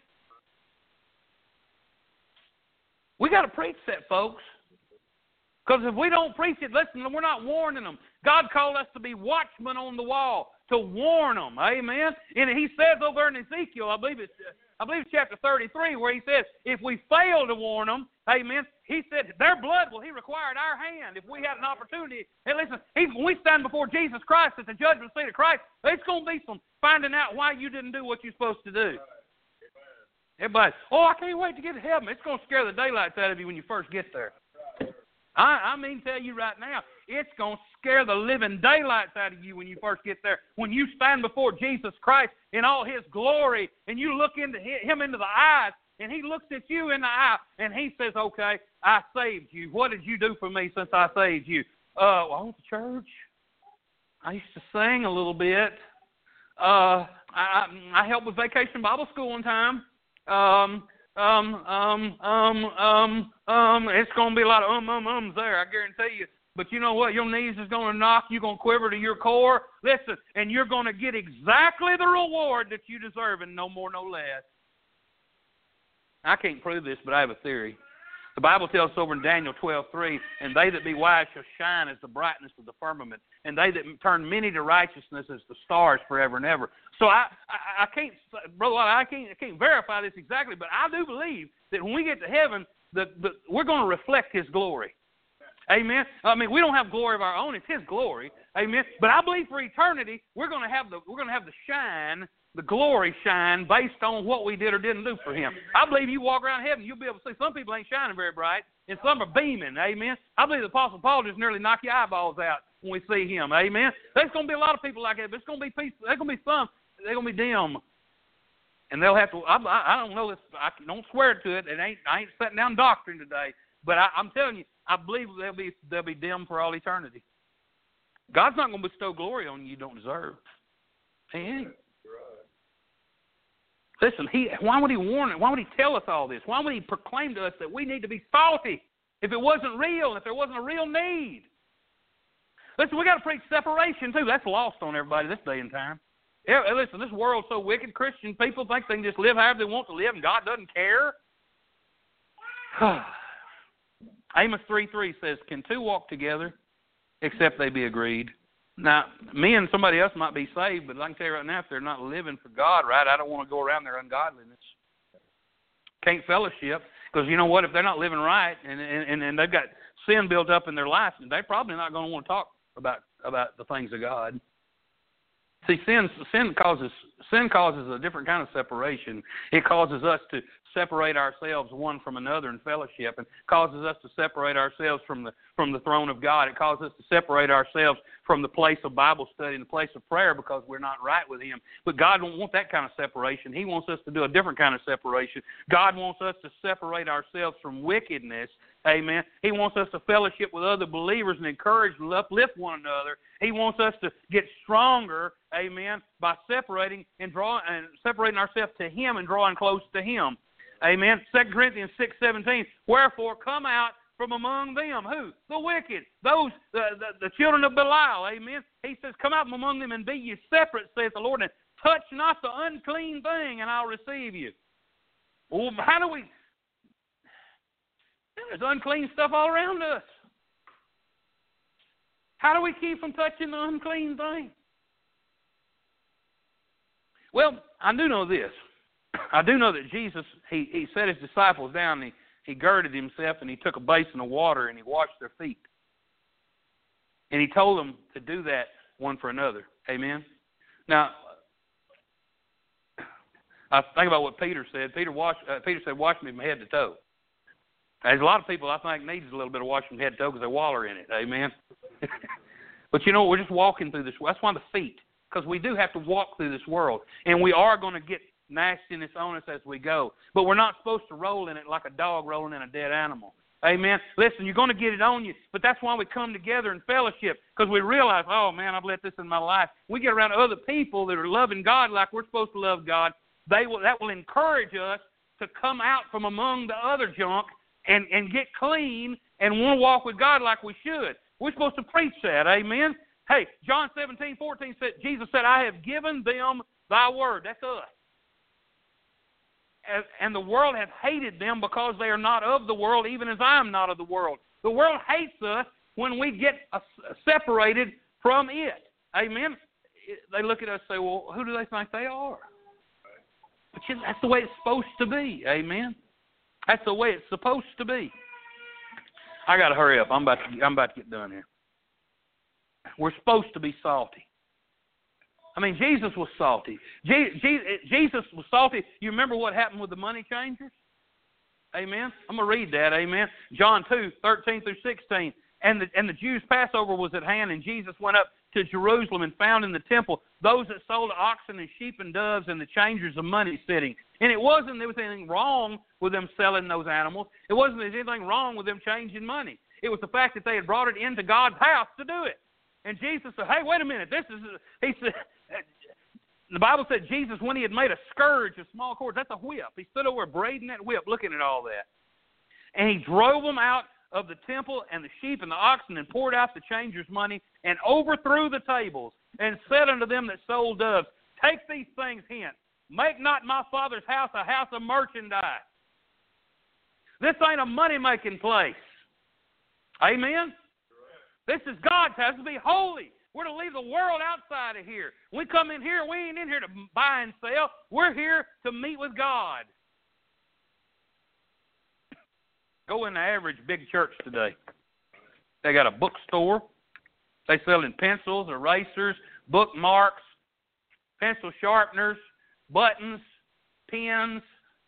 We got to preach that, folks. Because if we don't preach it, listen, we're not warning them. God called us to be watchmen on the wall, to warn them. Amen? And he says over in Ezekiel, I believe it's chapter 33, where he says, if we fail to warn them, amen, he said, their blood will he require at our hand if we had an opportunity. And listen, when we stand before Jesus Christ at the judgment seat of Christ, it's going to be some finding out why you didn't do what you're supposed to do. Everybody, I can't wait to get to heaven. It's going to scare the daylights out of you when you first get there. I mean, tell you right now, it's going to scare the living daylights out of you when you first get there. When you stand before Jesus Christ in all his glory and you look into him into the eyes and he looks at you in the eye and he says, okay, I saved you. What did you do for me since I saved you? I went to church. I used to sing a little bit. I helped with Vacation Bible School one time. It's going to be a lot of ums there, I guarantee you. But you know what? Your knees is going to knock. You're going to quiver to your core. Listen, and you're going to get exactly the reward that you deserve, and no more, no less. I can't prove this, but I have a theory. The Bible tells us over in Daniel 12:3, and they that be wise shall shine as the brightness of the firmament, and they that turn many to righteousness as the stars forever and ever. So I can't, Brother, I can't verify this exactly, but I do believe that when we get to heaven, we're going to reflect his glory. Amen. I mean, we don't have glory of our own; it's His glory. Amen. But I believe for eternity, we're going to have the shine, the glory shine, based on what we did or didn't do for Him. I believe you walk around heaven, you'll be able to see some people ain't shining very bright, and some are beaming. Amen. I believe the Apostle Paul just nearly knock your eyeballs out when we see him. Amen. There's going to be a lot of people like that, but it's going to be people. There's going to be some. They're going to be dim. And they'll have to. I don't know this. I don't swear to it. I ain't setting down doctrine today. But I'm telling you, I believe they'll be dim for all eternity. God's not going to bestow glory on you don't deserve. He ain't. Listen, why would He warn it? Why would He tell us all this? Why would He proclaim to us that we need to be salty if it wasn't real, if there wasn't a real need? Listen, we got to preach separation too. That's lost on everybody this day and time. Listen, this world's so wicked. Christian people think they can just live however they want to live, and God doesn't care. Amos 3:3 says, "Can two walk together except they be agreed?" Now, me and somebody else might be saved, but I can tell you right now, if they're not living for God right, I don't want to go around their ungodliness. Can't fellowship, because you know what? If they're not living right and they've got sin built up in their life, they're probably not going to want to talk about the things of God. See, sin causes a different kind of separation. It causes us to separate ourselves one from another in fellowship, and causes us to separate ourselves from the throne of God. It causes us to separate ourselves from the place of Bible study and the place of prayer because we're not right with Him. But God don't want that kind of separation. He wants us to do a different kind of separation. God wants us to separate ourselves from wickedness. Amen. He wants us to fellowship with other believers and encourage and uplift one another. He wants us to get stronger, amen, by separating ourselves to Him and drawing close to Him. Amen. 2 Corinthians 6:17. Wherefore come out from among them. Who? The wicked. Those, the children of Belial. Amen. He says, come out from among them and be ye separate, saith the Lord, and touch not the unclean thing, and I'll receive you. Well, how do we... There's unclean stuff all around us. How do we keep from touching the unclean thing? Well, I do know this. I do know that Jesus, he set His disciples down, and he girded Himself, and He took a basin of water, and He washed their feet. And He told them to do that one for another. Amen? Now, I think about what Peter said. Peter said, wash me from head to toe. There's a lot of people I think needs a little bit of washing from head to toe because they waller in it. Amen? But you know, we're just walking through this. That's why the feet, because we do have to walk through this world. And we are going to get nastiness on us as we go. But we're not supposed to roll in it like a dog rolling in a dead animal. Amen? Listen, you're going to get it on you, but that's why we come together in fellowship, because we realize, oh, man, I've let this in my life. We get around other people that are loving God like we're supposed to love God. That will encourage us to come out from among the other junk and get clean and want to walk with God like we should. We're supposed to preach that, amen? Hey, John 17:14 said, Jesus said, I have given them thy word. That's us. And the world hath hated them because they are not of the world, even as I am not of the world. The world hates us when we get separated from it. Amen? They look at us and say, well, who do they think they are? But that's the way it's supposed to be. Amen? That's the way it's supposed to be. I got to hurry up. I'm about to get done here. We're supposed to be salty. I mean, Jesus was salty. Jesus was salty. You remember what happened with the money changers? Amen? I'm going to read that. Amen? John 2:13 through 16. And the Jews' Passover was at hand, and Jesus went up to Jerusalem and found in the temple those that sold oxen and sheep and doves and the changers of money sitting. And it wasn't there was anything wrong with them selling those animals. It wasn't there was anything wrong with them changing money. It was the fact that they had brought it into God's house to do it. And Jesus said, hey, wait a minute. He said, the Bible said Jesus, when He had made a scourge of small cords, that's a whip. He stood over braiding that whip, looking at all that. And He drove them out of the temple and the sheep and the oxen and poured out the changers' money and overthrew the tables and said unto them that sold doves, take these things hence. Make not my Father's house a house of merchandise. This ain't a money-making place. Amen? This is God's house. To be holy. We're to leave the world outside of here. When we come in here, we ain't in here to buy and sell. We're here to meet with God. Go in the average big church today. They got a bookstore. They selling pencils, erasers, bookmarks, pencil sharpeners, buttons, pens.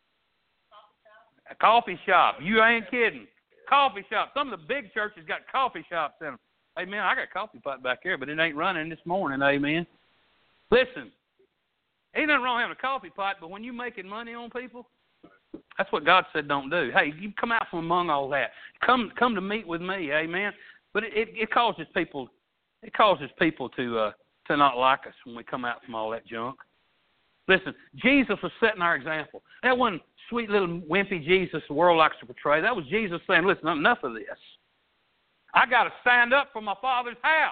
A coffee shop. You ain't kidding. Coffee shop. Some of the big churches got coffee shops in them. Amen. I got a coffee pot back here, but it ain't running this morning. Amen. Listen, ain't nothing wrong having a coffee pot, but when you making money on people, that's what God said don't do. Hey, you come out from among all that. Come to meet with me. Amen. But it causes people. It causes people to not like us when we come out from all that junk. Listen, Jesus was setting our example. That wasn't sweet little wimpy Jesus the world likes to portray. That was Jesus saying, listen, enough of this. I got to stand up for my Father's house.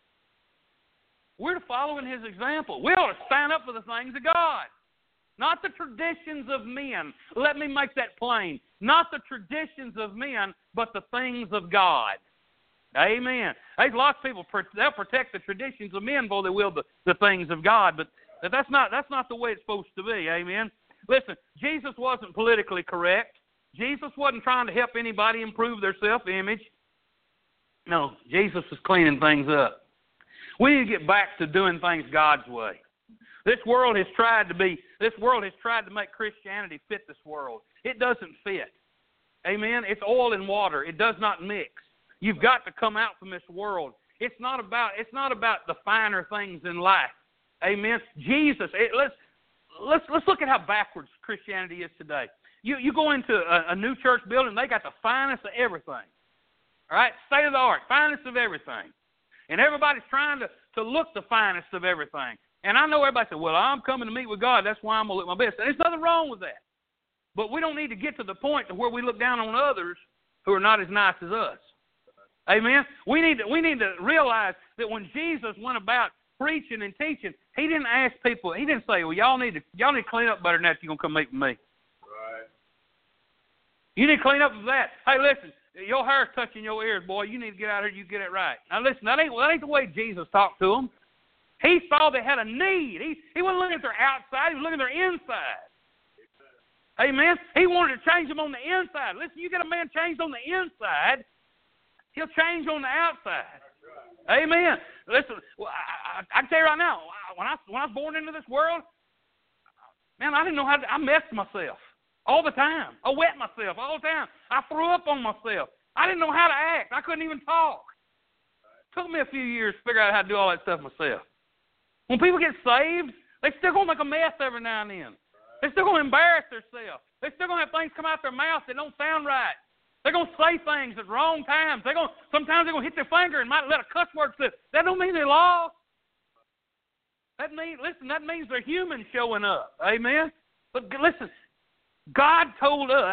We're following his example. We ought to stand up for the things of God, not the traditions of men. Let me make that plain. Not the traditions of men, but the things of God. Amen. There's lots of people, they'll protect the traditions of men before they will the things of God, but that's not the way it's supposed to be. Amen. Listen, Jesus wasn't politically correct. Jesus wasn't trying to help anybody improve their self-image. No, Jesus was cleaning things up. We need to get back to doing things God's way. This world has tried to make Christianity fit this world. It doesn't fit. Amen. It's oil and water. It does not mix. You've got to come out from this world. It's not about the finer things in life. Amen. Jesus. Let's look at how backwards Christianity is today. You go into a new church building, they got the finest of everything. All right, state of the art, finest of everything, and everybody's trying to look the finest of everything. And I know everybody said, "Well, I'm coming to meet with God. That's why I'm gonna look my best." And there's nothing wrong with that. But we don't need to get to the point to where we look down on others who are not as nice as us. Amen. We need to realize that when Jesus went about preaching and teaching, he didn't ask people. He didn't say, "Well, y'all need to clean up better than that if you're gonna come meet with me." Right. You need to clean up with that. Hey, listen, your hair's touching your ears, boy. You need to get out here. You get it right. Now, listen, that ain't the way Jesus talked to them. He saw they had a need. He wasn't looking at their outside. He was looking at their inside. Amen. He wanted to change them on the inside. Listen, you get a man changed on the inside, he'll change on the outside. Amen. Listen, I can tell you right now, when I was born into this world, man, I didn't know I messed myself all the time. I wet myself all the time. I threw up on myself. I didn't know how to act. I couldn't even talk. It took me a few years to figure out how to do all that stuff myself. When people get saved, they still going to make a mess every now and then. They're still going to embarrass themselves. They're still going to have things come out their mouth that don't sound right. They're going to say things at wrong times. Sometimes they're going to hit their finger and might let a cuss word slip. That don't mean they're lost. That means they're human showing up. Amen? But listen, God told us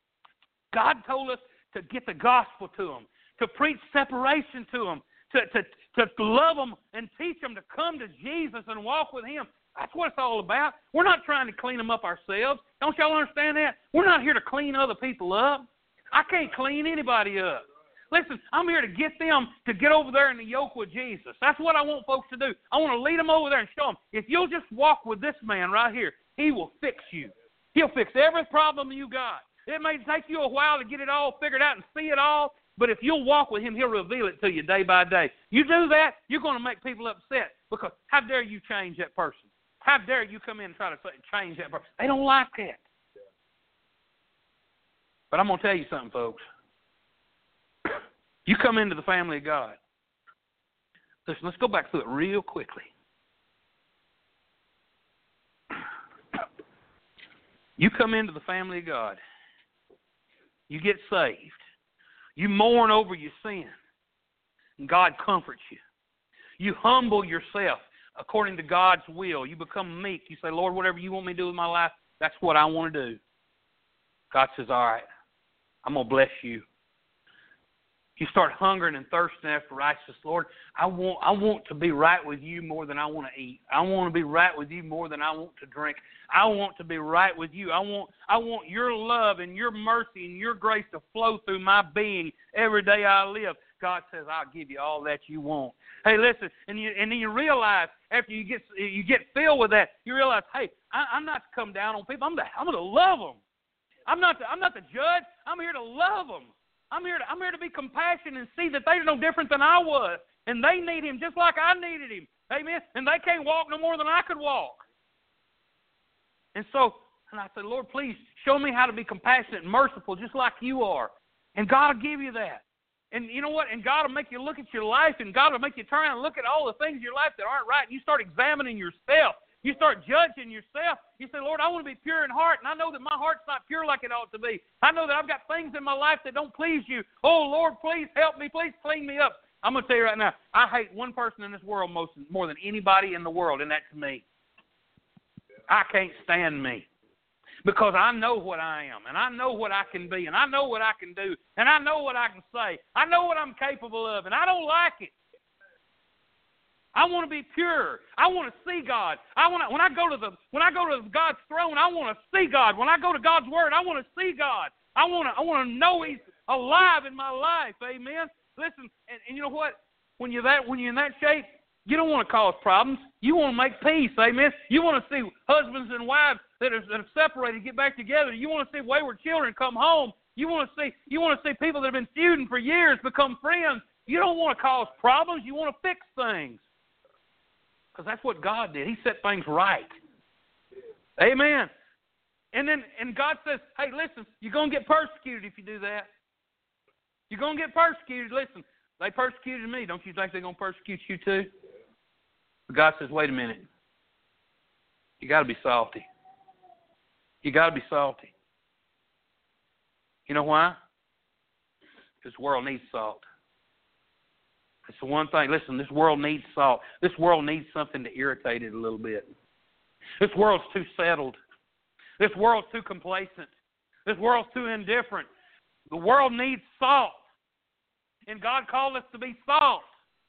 to get the gospel to them, to preach separation to them, to love them and teach them to come to Jesus and walk with him. That's what it's all about. We're not trying to clean them up ourselves. Don't y'all understand that? We're not here to clean other people up. I can't clean anybody up. Listen, I'm here to get them to get over there in the yoke with Jesus. That's what I want folks to do. I want to lead them over there and show them, if you'll just walk with this man right here, he will fix you. He'll fix every problem you got. It may take you a while to get it all figured out and see it all, but if you'll walk with him, he'll reveal it to you day by day. You do that, you're going to make people upset, because how dare you change that person? How dare you come in and try to change that person? They don't like that. But I'm going to tell you something, folks. You come into the family of God. Listen, let's go back through it real quickly. You come into the family of God. You get saved. You mourn over your sin. And God comforts you. You humble yourself according to God's will. You become meek. You say, Lord, whatever you want me to do with my life, that's what I want to do. God says, all right, I'm going to bless you. You start hungering and thirsting after righteousness. Lord, I want to be right with you more than I want to eat. I want to be right with you more than I want to drink. I want to be right with you. I want your love and your mercy and your grace to flow through my being every day I live. God says, I'll give you all that you want. Hey, listen, and then you realize after you get filled with that, you realize, hey, I'm not to come down on people. I'm going to love them. I'm not the judge. I'm here to love them. I'm here to be compassionate and see that they're no different than I was. And they need Him just like I needed Him. Amen? And they can't walk no more than I could walk. And I said, Lord, please show me how to be compassionate and merciful just like You are. And God will give you that. And you know what? And God will make you look at your life, and God will make you turn around and look at all the things in your life that aren't right. And you start examining yourself. You start judging yourself. You say, Lord, I want to be pure in heart, and I know that my heart's not pure like it ought to be. I know that I've got things in my life that don't please You. Oh, Lord, please help me. Please clean me up. I'm going to tell you right now, I hate one person in this world more than anybody in the world, and that's me. I can't stand me. Because I know what I am, and I know what I can be, and I know what I can do, and I know what I can say. I know what I'm capable of, and I don't like it. I want to be pure. I want to see God. When I go to God's throne, I want to see God. When I go to God's Word, I want to see God. I want to know He's alive in my life. Amen. Listen, and you know what? When you're in that shape, you don't want to cause problems. You want to make peace. Amen. You want to see husbands and wives that have separated get back together. You want to see wayward children come home. You want to see people that have been feuding for years become friends. You don't want to cause problems. You want to fix things. Because that's what God did. He set things right. Amen. And God says, hey, listen, you're going to get persecuted if you do that. You're going to get persecuted. Listen, they persecuted me. Don't you think they're going to persecute you too? But God says, wait a minute. You got to be salty. You got to be salty. You know why? This world needs salt. It's the one thing. Listen, this world needs salt. This world needs something to irritate it a little bit. This world's too settled. This world's too complacent. This world's too indifferent. The world needs salt. And God called us to be salt.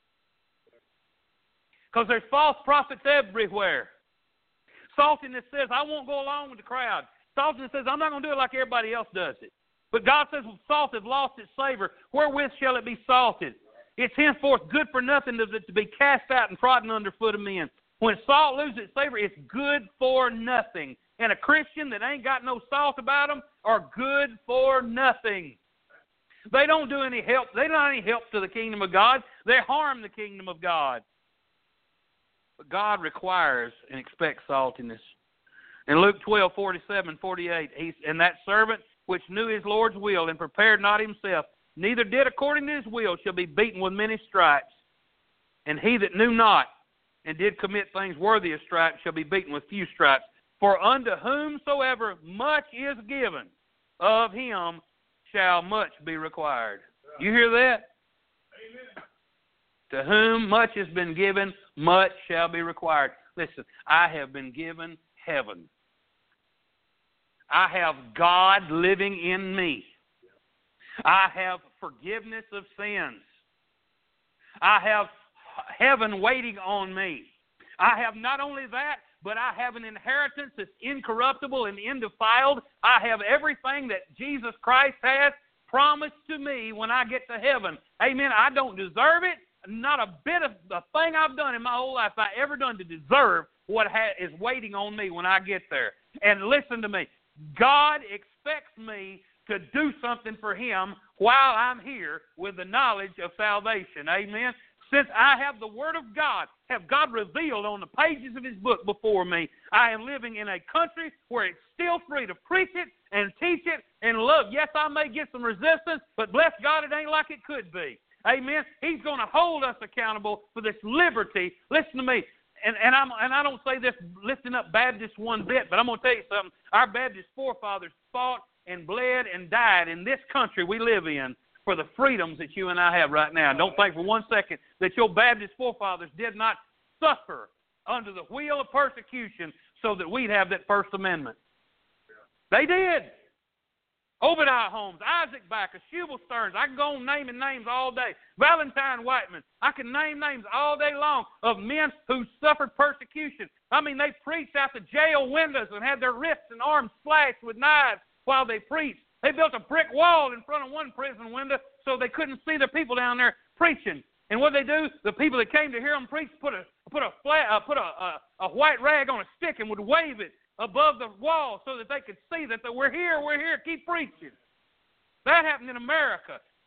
Because there's false prophets everywhere. Saltiness says, I won't go along with the crowd. Saltiness says, I'm not going to do it like everybody else does it. But God says, well, salt has lost its savor. Wherewith shall it be salted? It's henceforth good for nothing to be cast out and trodden under foot of men. When salt loses its savor, it's good for nothing. And a Christian that ain't got no salt about them are good for nothing. They don't do any help. They're not any help to the kingdom of God. They harm the kingdom of God. But God requires and expects saltiness. In Luke 12:47-48, and that servant which knew his Lord's will and prepared not himself, neither did according to his will, shall be beaten with many stripes. And he that knew not and did commit things worthy of stripes shall be beaten with few stripes. For unto whomsoever much is given, of him shall much be required. You hear that? Amen. To whom much has been given, much shall be required. Listen, I have been given heaven. I have God living in me. I have forgiveness of sins. I have heaven waiting on me. I have not only that, but I have an inheritance that's incorruptible and undefiled. I have everything that Jesus Christ has promised to me when I get to heaven. Amen. I don't deserve it. Not a bit of the thing I've done in my whole life I ever done to deserve what is waiting on me when I get there. And listen to me. God expects me to do something for Him while I'm here with the knowledge of salvation. Amen. Since I have the Word of God, have God revealed on the pages of His book before me, I am living in a country where it's still free to preach it and teach it and love. Yes, I may get some resistance, but bless God, it ain't like it could be. Amen. He's going to hold us accountable for this liberty. Listen to me. And I don't say this lifting up Baptists one bit, but I'm going to tell you something. Our Baptist forefathers fought and bled and died in this country we live in for the freedoms that you and I have right now. Don't think for one second that your Baptist forefathers did not suffer under the wheel of persecution so that we'd have that First Amendment. They did. Obadiah Holmes, Isaac Backus, Shubal Stearns. I can go on naming names all day. Valentine Whiteman. I can name names all day long of men who suffered persecution. I mean, they preached out the jail windows and had their wrists and arms slashed with knives while they preached. They built a brick wall in front of one prison window so they couldn't see the people down there preaching. And what they do, the people that came to hear them preach put a white rag on a stick and would wave it above the wall so that they could see that we're here, keep preaching. That happened in America.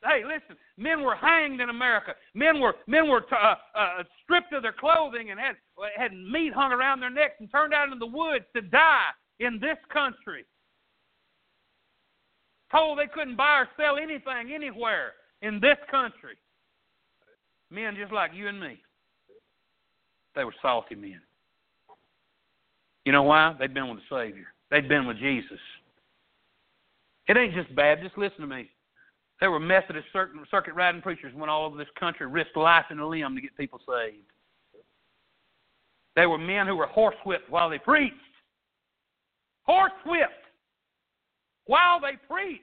hey, listen, men were hanged in America. Men were stripped of their clothing and had meat hung around their necks and turned out into the woods to die in this country. Told they couldn't buy or sell anything anywhere in this country. Men just like you and me. They were salty men. You know why? They'd been with the Savior. They'd been with Jesus. It ain't just Baptists. Listen to me. There were Methodist circuit riding preachers who went all over this country, risked life and a limb to get people saved. There were men who were horsewhipped while they preached. Horsewhipped while they preached.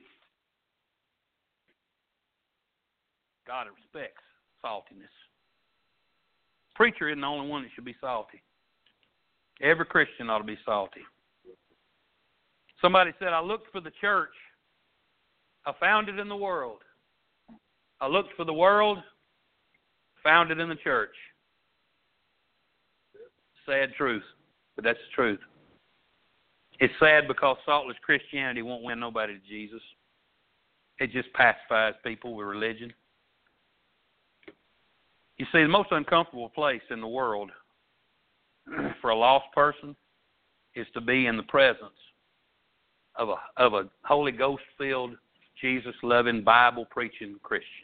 God respects saltiness. Preacher isn't the only one that should be salty. Every Christian ought to be salty. Somebody said, I looked for the church. I found it in the world. I looked for the world, found it in the church. Sad truth, but that's the truth. It's sad because saltless Christianity won't win nobody to Jesus. It just pacifies people with religion. You see, the most uncomfortable place in the world for a lost person is to be in the presence of a Holy Ghost-filled, Jesus-loving, Bible-preaching Christian.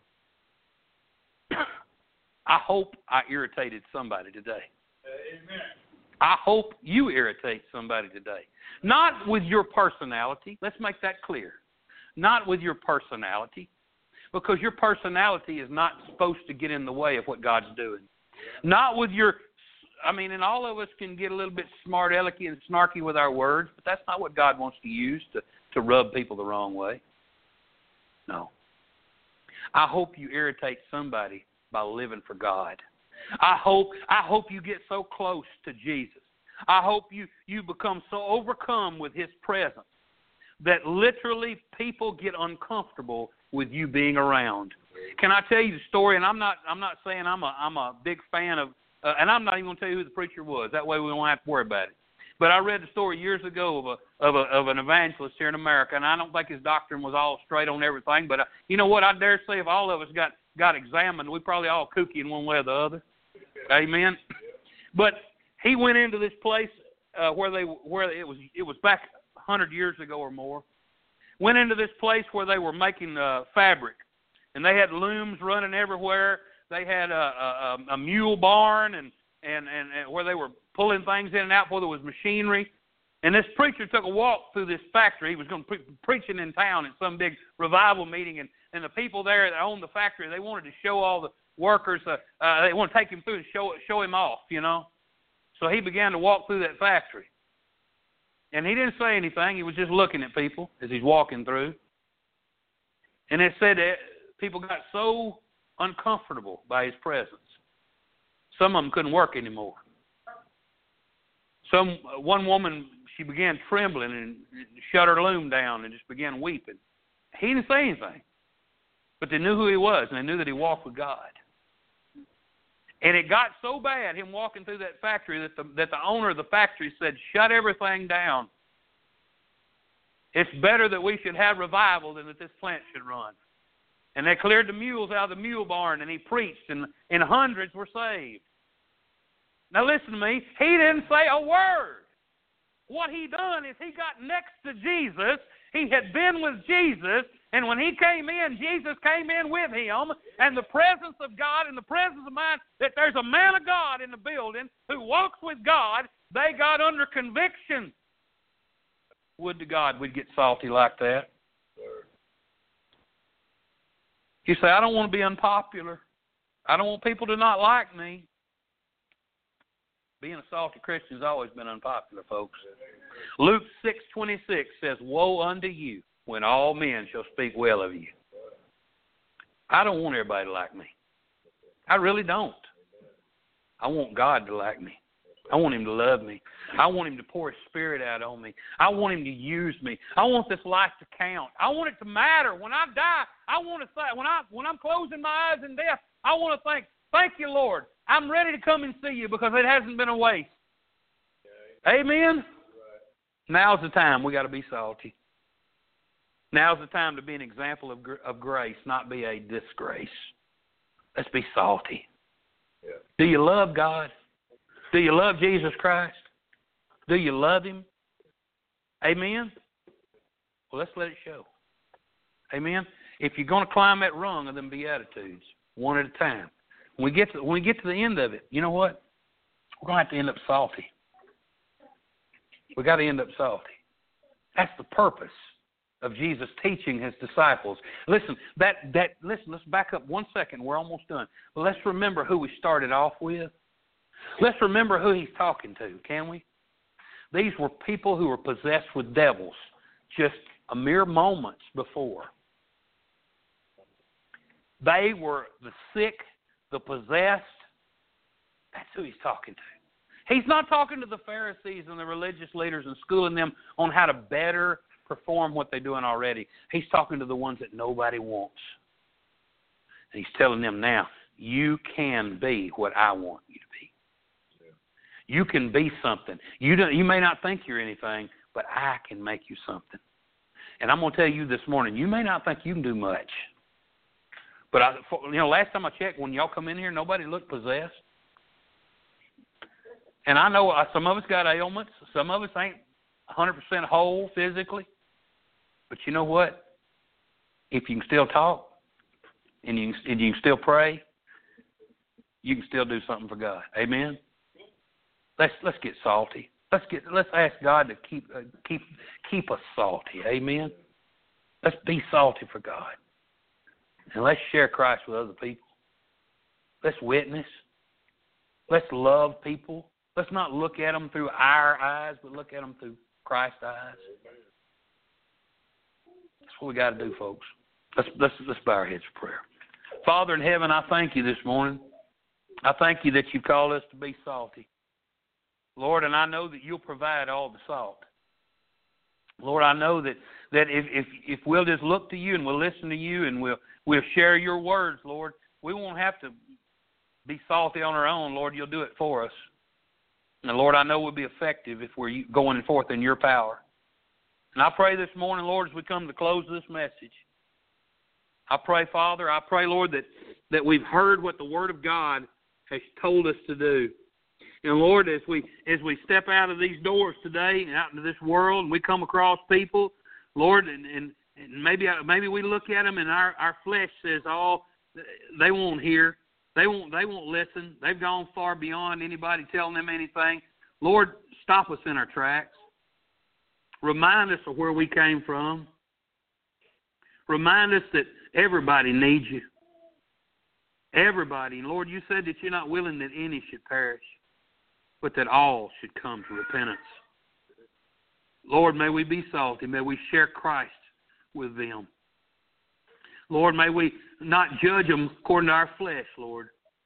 I hope I irritated somebody today. Amen. I hope you irritate somebody today. Not with your personality. Let's make that clear. Not with your personality. Because your personality is not supposed to get in the way of what God's doing. Not with your... and all of us can get a little bit smart, alecky, and snarky with our words, but that's not what God wants to use to rub people the wrong way. No. I hope you irritate somebody by living for God. I hope you get so close to Jesus. I hope you become so overcome with His presence that literally people get uncomfortable with you being around. Can I tell you the story? And I'm not saying I'm a big fan of. And I'm not even going to tell you who the preacher was. That way we won't have to worry about it. But I read the story years ago of an evangelist here in America, and I don't think his doctrine was all straight on everything. But you know what? I dare say if all of us got examined, we probably all kooky in one way or the other. Amen. But he went into this place where it was back 100 years ago or more. Went into this place where they were making fabric, and they had looms running everywhere. They had a mule barn and where they were pulling things in and out where there was machinery. And this preacher took a walk through this factory. He was going to preaching in town at some big revival meeting, and the people there that owned the factory, they wanted to show all the workers. They wanted to take him through and show him off, you know. So he began to walk through that factory. And he didn't say anything. He was just looking at people as he's walking through. And it said that people got so uncomfortable by his presence. Some of them couldn't work anymore. One woman, she began trembling and shut her loom down and just began weeping. He didn't say anything, but they knew who he was, and they knew that he walked with God. And it got so bad, him walking through that factory, that the owner of the factory said, "Shut everything down. It's better that we should have revival than that this plant should run." And they cleared the mules out of the mule barn, and he preached, and hundreds were saved. Now listen to me. He didn't say a word. What he done is he got next to Jesus. He had been with Jesus, and when he came in, Jesus came in with him, and the presence of God and the presence of mind that there's a man of God in the building who walks with God, they got under conviction. Would to God we'd get salty like that. You say, I don't want to be unpopular. I don't want people to not like me. Being a salty Christian has always been unpopular, folks. Luke 6:26 says, "Woe unto you when all men shall speak well of you." I don't want everybody to like me. I really don't. I want God to like me. I want Him to love me. I want Him to pour His Spirit out on me. I want Him to use me. I want this life to count. I want it to matter. When I die, I want to say, when I'm closing my eyes in death, I want to think, thank you, Lord. I'm ready to come and see you because it hasn't been a waste. Okay. Amen? Right. Now's the time we got to be salty. Now's the time to be an example of grace, not be a disgrace. Let's be salty. Yeah. Do you love God? Do you love Jesus Christ? Do you love Him? Amen? Well, let's let it show. Amen? If you're going to climb that rung of them Beatitudes, one at a time, when we get to the end of it, you know what? We're going to have to end up salty. We've got to end up salty. That's the purpose of Jesus teaching His disciples. Listen, let's back up 1 second. We're almost done. But let's remember who we started off with. Let's remember who He's talking to, can we? These were people who were possessed with devils just a mere moments before. They were the sick, the possessed. That's who He's talking to. He's not talking to the Pharisees and the religious leaders and schooling them on how to better perform what they're doing already. He's talking to the ones that nobody wants. And He's telling them now, you can be what I want you to be. You can be something. You may not think you're anything, but I can make you something. And I'm going to tell you this morning, you may not think you can do much. But, last time I checked, when y'all come in here, nobody looked possessed. And I know some of us got ailments. Some of us ain't 100% whole physically. But you know what? If you can still talk and you can still pray, you can still do something for God. Amen? Let's get salty. Let's ask God to keep us salty. Amen. Let's be salty for God, and let's share Christ with other people. Let's witness. Let's love people. Let's not look at them through our eyes, but look at them through Christ's eyes. That's what we got to do, folks. Let's bow our heads for prayer. Father in heaven, I thank you this morning. I thank you that you called us to be salty. Lord, and I know that you'll provide all the salt. Lord, I know that if we'll just look to you and we'll listen to you and we'll share your words, Lord, we won't have to be salty on our own. Lord, you'll do it for us. And Lord, I know we'll be effective if we're going forth in your power. And I pray this morning, Lord, as we come to the close of this message, I pray, Father, Lord, that we've heard what the Word of God has told us to do. And Lord, as we step out of these doors today and out into this world, and we come across people, Lord, and maybe we look at them and our flesh says, oh, they won't hear, they won't listen. They've gone far beyond anybody telling them anything. Lord, stop us in our tracks. Remind us of where we came from. Remind us that everybody needs you. Everybody. And Lord, you said that you're not willing that any should perish, but that all should come to repentance. Lord, may we be salty. May we share Christ with them. Lord, may we not judge them according to our flesh, Lord.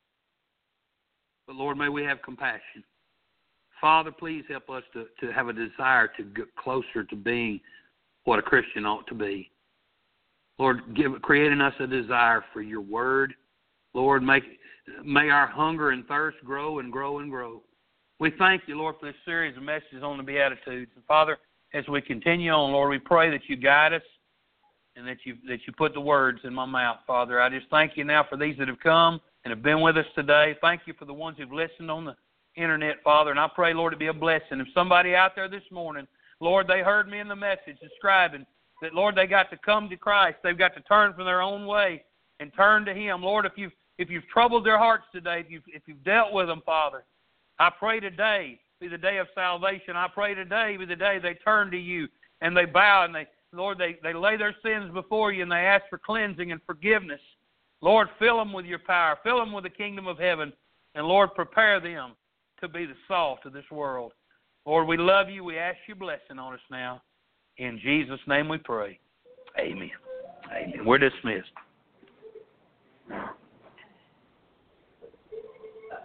But Lord, may we have compassion. Father, please help us to have a desire to get closer to being what a Christian ought to be. Lord, create in us a desire for your word. Lord, may our hunger and thirst grow and grow and grow. We thank you, Lord, for this series of messages on the Beatitudes. And Father, as we continue on, Lord, we pray that you guide us and that you put the words in my mouth, Father. I just thank you now for these that have come and have been with us today. Thank you for the ones who've listened on the internet, Father. And I pray, Lord, to be a blessing. If somebody out there this morning, Lord, they heard me in the message describing that, Lord, they got to come to Christ. They've got to turn from their own way and turn to Him. Lord, if you've troubled their hearts today, if you've dealt with them, Father, I pray today be the day of salvation. I pray today be the day they turn to you and they bow and they lay their sins before you and they ask for cleansing and forgiveness. Lord, fill them with your power. Fill them with the kingdom of heaven. And Lord, prepare them to be the salt of this world. Lord, we love you. We ask your blessing on us now. In Jesus' name we pray. Amen. Amen. We're dismissed.